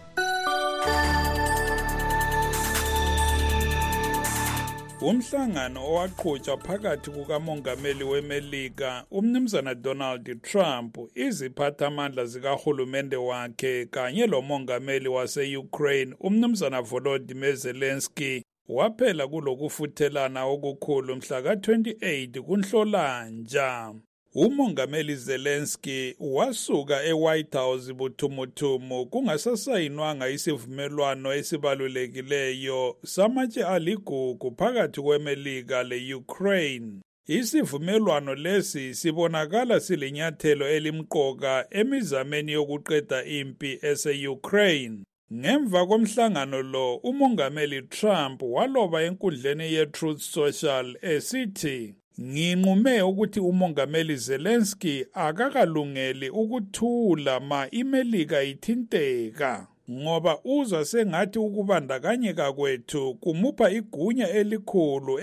Umhlangano owaqhutshwa phakathi kukamongameli weMelika umnumzana Donald Trump, iziphathamandla zikahulumende wakhe kanye lomongameli wase-Ukraine umnumzana Volodymyr Zelensky waphela kulokufuthelana okukhulu mhla ka twenty-eight kuNhlolanja. Umongameli Zelensky wasuka eWhite House buthumuthumu kungasasayinwanga isivumelwano esibalulekileyo samatshe aligugu phakathi kweMelika le-Ukraine. Isivumelwano lesi sibonakala silinyathelo elimqoka emizameni yokuqeda impi ese-Ukraine. Ngemva komhlangano lo, umongameli Trump waloba enkundleni ye-Truth Social esithi, "Nginqume ukuthi umongameli Zelensky akakalungeli ukuthula ma iMelika ithinteka, ngoba uzwa sengathi ukubandakanyeka kwethu kumupha igunya elikhulu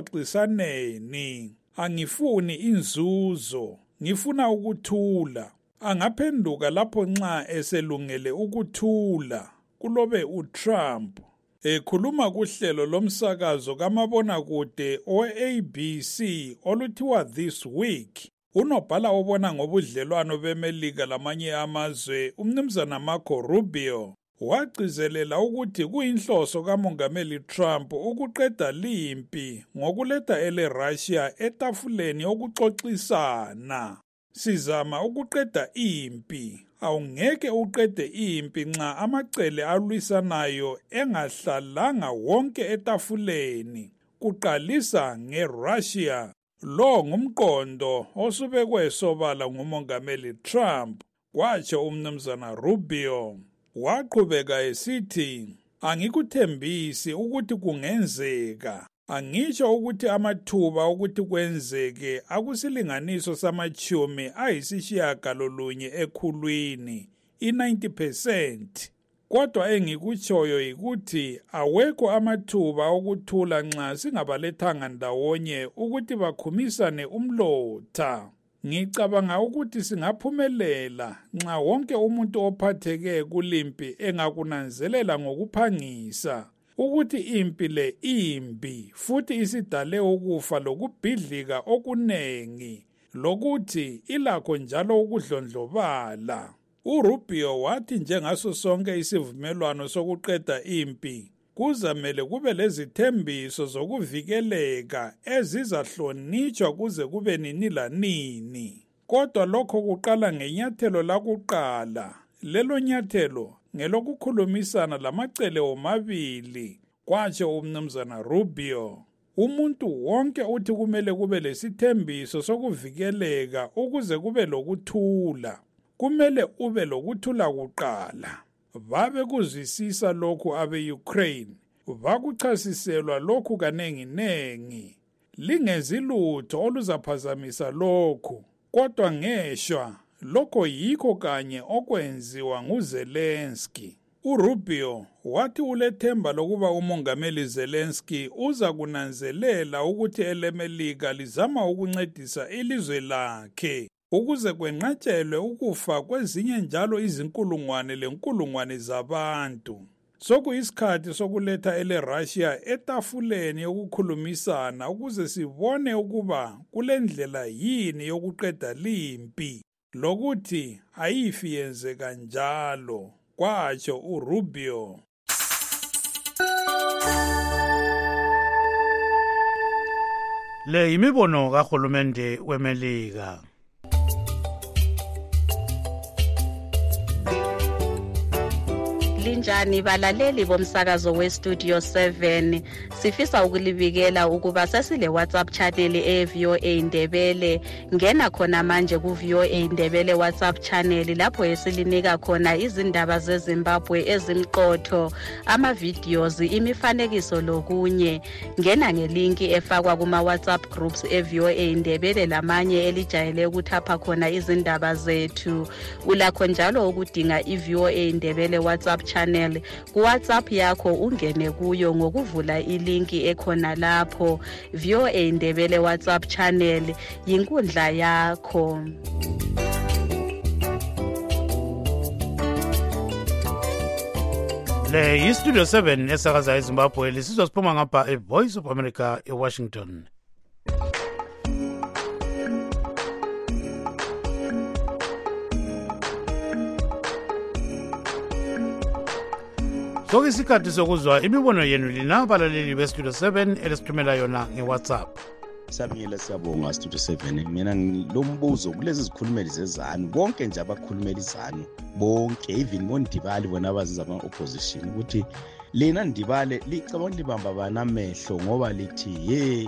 ekuxoxisaneni. Angifuni inzuzo, ngifuna ukuthula. Angaphenduka lapho nxa eselungele ukuthula," kulobe uTrump. Ekhuluma kuhlelo lomsakazo kamabonakude o-A B C oluthiwa This Week, unobhala obona ngobudlelwano beMelika lamanye amazwe umnumzana Marco Rubio wagcizelela ukuthi kuyinhloso kamongameli Trump ukuqeda limpi ngokuletha ele-Russia etafuleni yokuxoxisana. "Sizama ukuqeda impi. Awungeke uqede impi nxa amacele alwisanayo engahlalanga wonke etafuleni, kuqalisa ngeRussia." Lo ngumqondo osubekwe sobala ngumongameli Trump, kwatsho umnumzana Rubio. Waqhubeka esithi, "Angikuthembisi ukuthi kungenzeka. Angisho ukuthi amathuba ukuthi kwenzeke akusilinganiso samachumi ayisishiyagalolunye ekhulwini, i-ninety percent. Kodwa engikutshoyo yikuthi awekho amathuba okuthula nxa singabalethanga ndawonye ukuthi bakhumisane umlotha. Ngicabanga ukuthi singaphumelela nxa wonke umuntu ophatheke kulimpi engakunanzelela ngokuphangisa ukuthi impi le imbi futhi isidale ukufa lokubhidlika okunengi, lokuthi ilakho njalo ukudlondlobala." URubio wathi njengaso sonke isivumelwano sokuqeda impi, kuzamele kube lezithembiso zokuvikeleka ezizahlonitshwa kuze kube nini lanini. Kodwa lokho kuqala ngenyathelo lakuqala. Lelo nyathelo ngelokukhulumisana lamacele omabili, kwatsho umnumzana Rubio. Umuntu wonke uthi kumele kube lesithembiso sokuvikeleka ukuze kube lokuthula. Kumele ube lokuthula kuqala. Babe kuzwisisa lokhu abe-Ukraine, bakuchasiselwa lokhu kanenginengi. Lingenzi lutho oluzaphazamisa lokhu, kodwa ngeshwa lokho yikho kanye okwenziwa nguZelensky. URubio wathi ulethemba lokuba umongameli Zelensky uza kunanzelela ukuthi eleMelika lizama ukuncedisa ilizwe lakhe ukuze kwenqatshelwe ukufa kwezinye njalo izinkulungwane lenkulungwane zabantu. Sokuyisikhathi sokuletha ele-Russia etafuleni yokukhulumisana ukuze sibone ukuba kulendlela yini yokuqeda limpi, lokuthi ayifi yenzeka njalo, kwatsho uRubio. Le yimibono kahulumende weMelika. Linjani balaleli bomsakazo weStudio seven, sifisa ukulibikela ukuba sesile WhatsApp channel e-V O A Ndebele. Ngena khona manje ku-V O A Ndebele WhatsApp channel lapho esilinika khona izindaba zeZimbabwe ezimqotho, ama-videos, imifanekiso lokunye. Ngena ngelinki efakwa kuma-WhatsApp groups e-V O A Ndebele lamanye elijayele ukuthapha khona izindaba zethu. Ulakho njalo ukudinga i-V O A Ndebele WhatsApp channel channel. Ku-WhatsApp yakho ungene kuyo ngokuvula ilinki ekhona lapho. V O A Ndebele WhatsApp channel yinkundla yakho. Le yi-Studio seven esakaza eZimbabwe lisizwa siphuma ngapha e-Voice of America eWashington. Sokuyisikhathi sokuzwa imibono yenu lina abalaleli be-Studio seven elisithumela yona nge-WhatsApp. Sabingela siyabonga Studio seven. Mina ngilombuzo kulezi zikhulumeli zezanu bonke nje abakhulumeli izanu bonke even mondibali bona abaziza ama opposition ukuthi lena ndibale licabanga libamba bana amehlo ngoba lithi hey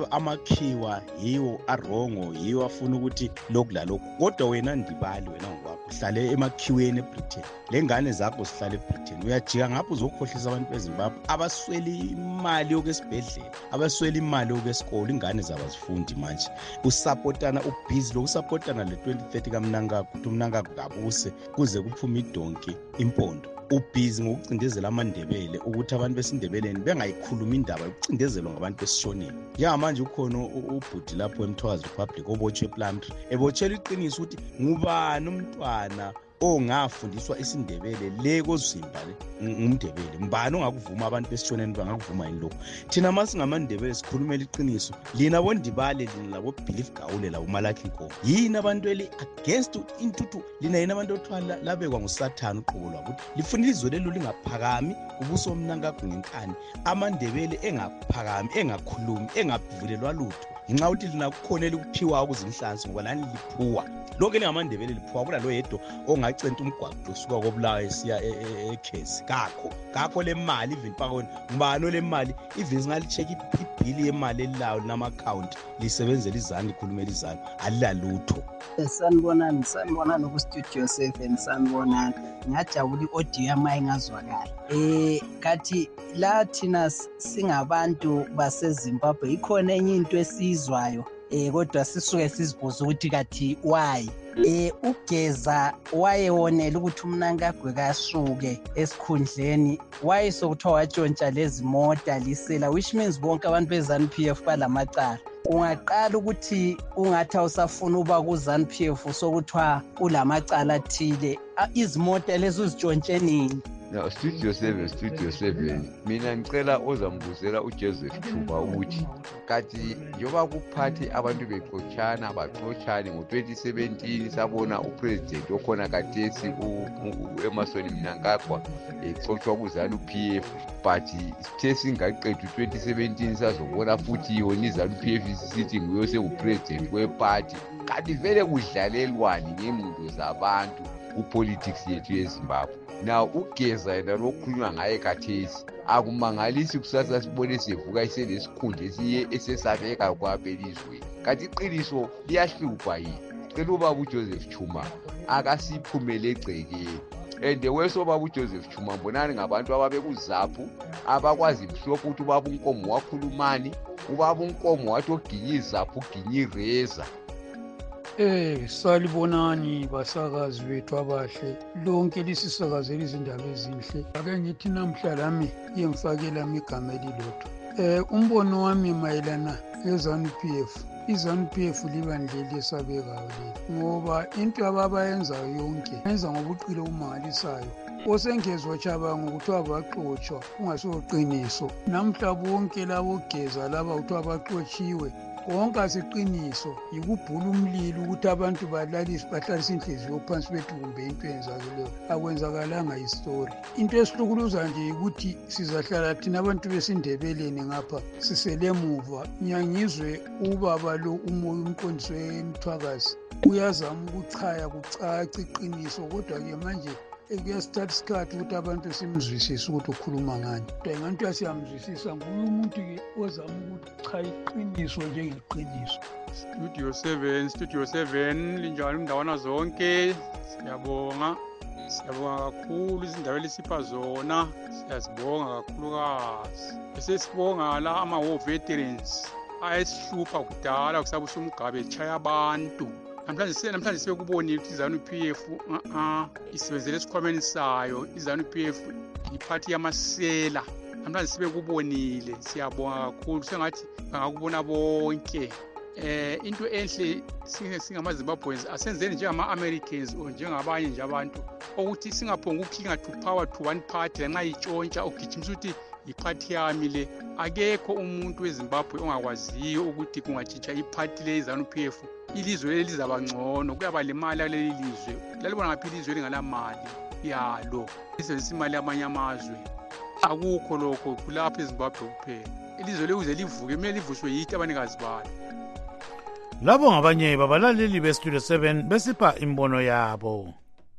amakhiwa yiwo arongo yiwo afuna ukuthi lokulalokho kodwa wena ndibali wena ngokwakho uhlale emakhiweni eBritain lengane zakho sihlale eBritain uyajika ngapho uzokhohlisa abantu beZimbabwe abasweli imali yokwesibhedlela abasweli imali yokwesikole ingane zabazifundi manje usupportana ubusy lokusupportana le twenty thirty kaMnangagwa ukuthi uMnangagwa kabuse kuze kuphume idonki impondo ubhizi ngokucindezela amandebele ukuthi abantu besindebeleni bengayikhuluma indaba yokucindezelwa ngabantu besishoneni njengamanje ukhona ubhudi lapho eMthwazi Republic obotshwe ePlumtree ebotshelwa iqiniso ukuthi ngubani umntwana ongafundiswa isindebele le kozimba le ngumndebele mbani ongakuvuma abantu besishoneni bangakuvuma yini lokho thina masingamandebele sikhulumela iqiniso lina bondibale lina labo belief gawule la umalakhi inkomo yini abantu eli against intuthu lina yini abantu othwala labekwa nguSathane uqobo lwabo lifuna izwe lelo lingaphakami ubuso omnankakho ngenkani amandebele engaphakami engakhulumi engavulelwa lutho nxa uthi lina kukhonela ukuphiwa ukuzinhlansi ngoba lani liphuwa lonke lingamandebele liphuwa kula lo yedwa ongacenta umgwaqo usuka kobulawa esiya ekhesi kakho kakho le mali even pakona ngubani le mali even singalicheck ibhili yemali elawo nama account lisebenzela izani likhulumela izani alilalutho. Sanibonani sanibonani ku Studio seven sanibonani ngajabula iaudio yami ingazwakala eh kathi la thina singabantu baseZimbabwe ikhona enye into esizwayo eh kodwa sisuke sizibuza ukuthi kathi why eh ugeza wayewonela ukuthi uMnangagwa kasuke esikhundleni waye sokuthiwa watshontsha lezi mota lisela which means bonke abantu beZanu P F balamacala ungaqala ukuthi ungathi awusafuna uba kuZanu P F sokuthiwa kulamacala athile izimota lezo zitshontshe nini. No, Studio seven, Studio seven. Mina ngicela ozambuzela uJoseph Chuba ukuthi kathi njoba kuphathi abantu bexochana baxochane ngo twenty seventeen sabona upresident okhona kathesi uEmmerson Mnangagwa exochwa kuZanu P F but sithe singaqedwe twenty seventeen sazobona futhi yona iZanu P F sithi nguyo sengupresident weparty kanti vele kudlalelwani ngemundo zabantu upolitics yethu yeZimbabwe. Now ugeza yena lokhulunywa ngaye kathesi akumangalisi kusasa sibone sivuka iselesikhundla esiye esesabeka kwaphelizwe kanti iqiniso liyahlupha yini cela ubaba uJoseph Chuma akasiphumele egcekeni and weso baba uJoseph Chuma mbonani ngabantu ababekuzaphu abakwazi mhlophe ukuthi ubaba uNkomo wakhulumani ubaba uNkomo wathi oginyiza zaphu ginyireza. Eh salibonani basakazi bethu abahle lonke lisisakazela izindaba ezinhle ake ngithi namhla lami yengifakela igama elilodwa eh umbono wami mayelana neZanu P F iZanu P F libandleli esabekayo leli ngoba into ababayenzayo yonke yenza ngobuqilo umangalisayo osengezwa chabango ukuthi abaxotsha kungasoqiniso namhla bonke labo geza laba ukuthi abaxotshiwe konke asiqiniso yikubhula umlilo ukuthi abantu balalise bahlalise inhliziyo phansi bethu kumbe into yenzakeleyo akwenzakalanga istory into esihlukuluza nje ukuthi sizahlala thina abantu besindebeleni ngapha siselemuva nyangizwe ubaba lo umoya umqondiswe eMthwakazi uyazama ukuchaya kucaca iqiniso kodwa ke manje kuyasithatha isikhathi ukuthi abantu simzwisise ukuthi ukhuluma ngani kodwa nganto yasiyamzwisisa nguye umuntu-ke ozama ukuthi cha iqiniso njengeqiniso. Studio seven, Studio seven linjani indawana zonke siyabonga siyabonga kakhulu izindaba elisipha zona siyazibonga kakhulukazi besesibonga la ama-war veterans ayesihlupha kudala kusaba usumgabe echaya abantu namhlanje namhlanje sebekubonile ukuthi izanu P F uh isebenzele esikhwameni sayo. Izanu P F iphathi yamasela namhlanje sebekubonile. Siyabonga kakhulu sengathi bangakubona bonke. Eh into enhle singamaZimbabweans asenzeni njengama-Americans or njengabanye nje abantu ukuthi singaphonga ukuklinga to power to one party lanxa itshontsha ugijimisa ukuthi iphathi yami le. Akekho umuntu weZimbabwe ongakwaziyo ukuthi kungatshintsha iphathi le izanu P F ilizwe leli lizaba ngcono. Kuyaba le mali kuleli lizwe lalibona ngaphi ilizwe lingalamali yalo lisebenzisa imali yamanye amazwe. Akukho lokho kulapha eZimbabwe kuphela. Ilizwe lekuze livuke kumele livuswe yithi abanikazi balo. Labo ngabanye babalaleli beStudio seven besipha imbono yabo.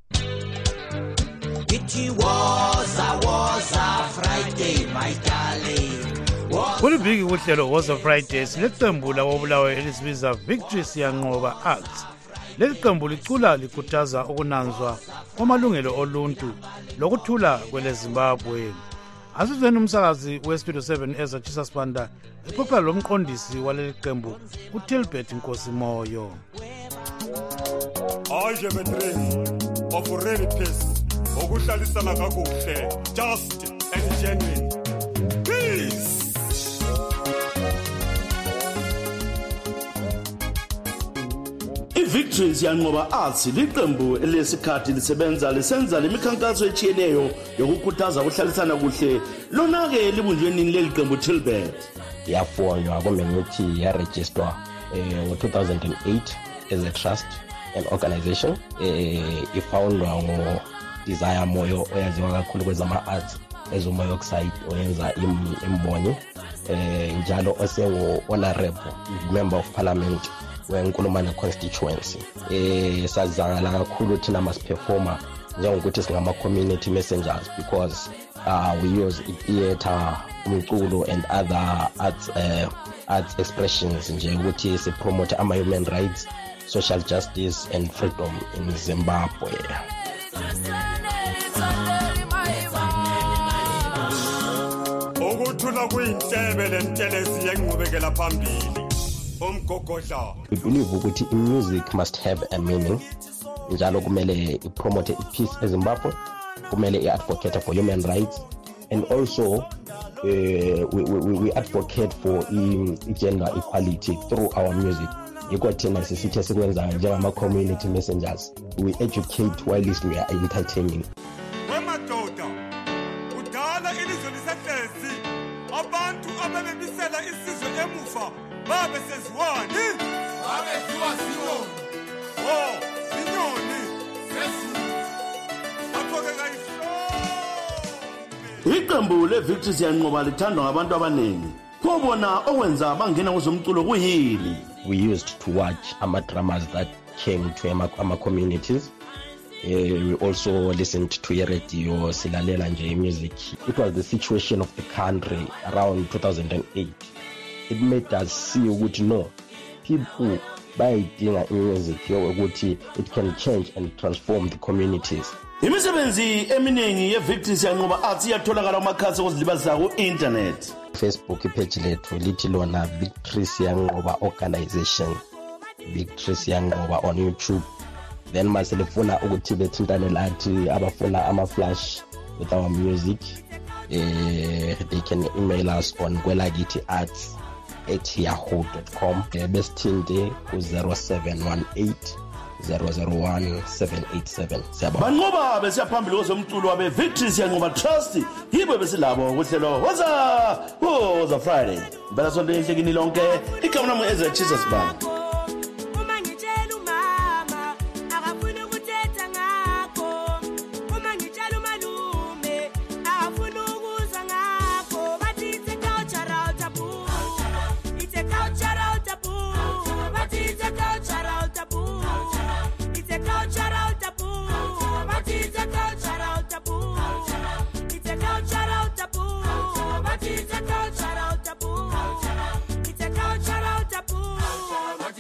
It was a was a Friday my darling. Kulibiki kuhlelo was a Friday sileqembu labobulawayo elisibiza Victory Siyanqoba Arts. Leli qembu licula likhuthaza ukunanzwa kwamalungelo oluntu lokuthula kwele Zimbabwe. Asizweni umsakazi weStudio seven ezatshisa sibanda eqoqa lomqondisi waleli qembu uTilbert Nkosimoyo. Aje veterans of real peace okuhlalisana kakuhle just and genuine peace. iVictory Siyanqoba Arts liqembu elesikhathi lisebenza lisenza lemikhankaso etshiyeneyo yokukhuthaza ukuhlalisana kuhle lona-ke libunjweni leli qembu Tilbert. Yafonywa kumele ukuthi yaregister ngo-two thousand eight as a trust and organization. Ifoundwa ngo-Desire Moyo oyaziwa kakhulu kwezama-arts ezumoyo oxide oyenza imbonyo. Njalo osengu-honorable member of parliament weNkulumane constituency. Eh sazizakala kakhulu thina mas-performer njengokuthi singama-community messengers because uh, we use theatre, umculo and other arts, uh, arts expressions nje ukuthi sipromote ama-human rights, social justice and freedom in Zimbabwe. Ukuthula kuyinhlebe lentelezi yenqubekela phambili. We believe ukuthi music must have a meaning. Njalo kumele ipromote peace in Zimbabwe, kumele advocate for human rights, and also uh, we, we, we advocate for gender equality through our music. Ikothina sisithe sikwenza njengama-community messengers. We educate while we are entertaining. Wemadoda kudala ilizwe lisehlezi abantu abebebisela isizwe emuva babe seziwani babe ziwa zinyoni oh zinyoni sezulu akhoke kayihlo. Iqembu leVictory Siyanqoba lithandwa ngabantu abaningi. Kubona okwenza bangena kwezomculo kuyini? We used to watch ama-dramas that came to ama-communities. Uh, we also listened to a radio, silalela nje music. It was the situation of the country around two thousand eight. It made us see ukuthi no, people bayidinga music yokuthi it can change and transform the communities. Imisebenzi eminingi yeVictory Siyanqoba Arts iyatholakala kumakhasi okuzilibazisa ku-internet. Facebook page lethu lithi lona Victory Siyanqoba Organization, Victory Siyanqoba on YouTube. Then maselefuna ukuthi bethintane lathi abafuna ama-flash with our music, uh, they can email us on kwelakithi arts at yahoo dot com. Besithinte ku zero seven one eight zero zero one seven eight seven. Banqoba besiyaphambili kwezomculo wabe Victory Siyanqoba Trust yibo besilabo kuhlelo waza woza Friday. Bela sonto enhlekini lonke igama nami eze Jesus Band. It's a cultural taboo.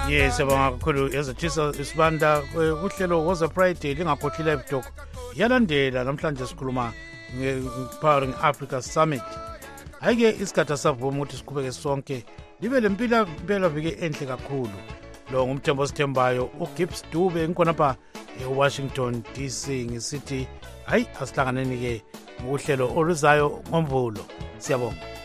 yes siyabonga kakhulu ezethisa isibanda uhlelo woza Friday lingakhohlile ebudoko yalandela namhlanje sikhuluma nge-Empowering Africa Summit. Ayike isikhathi savuma ukuthi siqhubeke sonke libe lempila impela vike enhle kakhulu. Lo ngumthembo sithembayo uGibbs Dube ngikhona lapha eWashington D C ngisithi hayi asihlanganeni ke ngohlelo oluzayo ngomvulo. Siyabonga.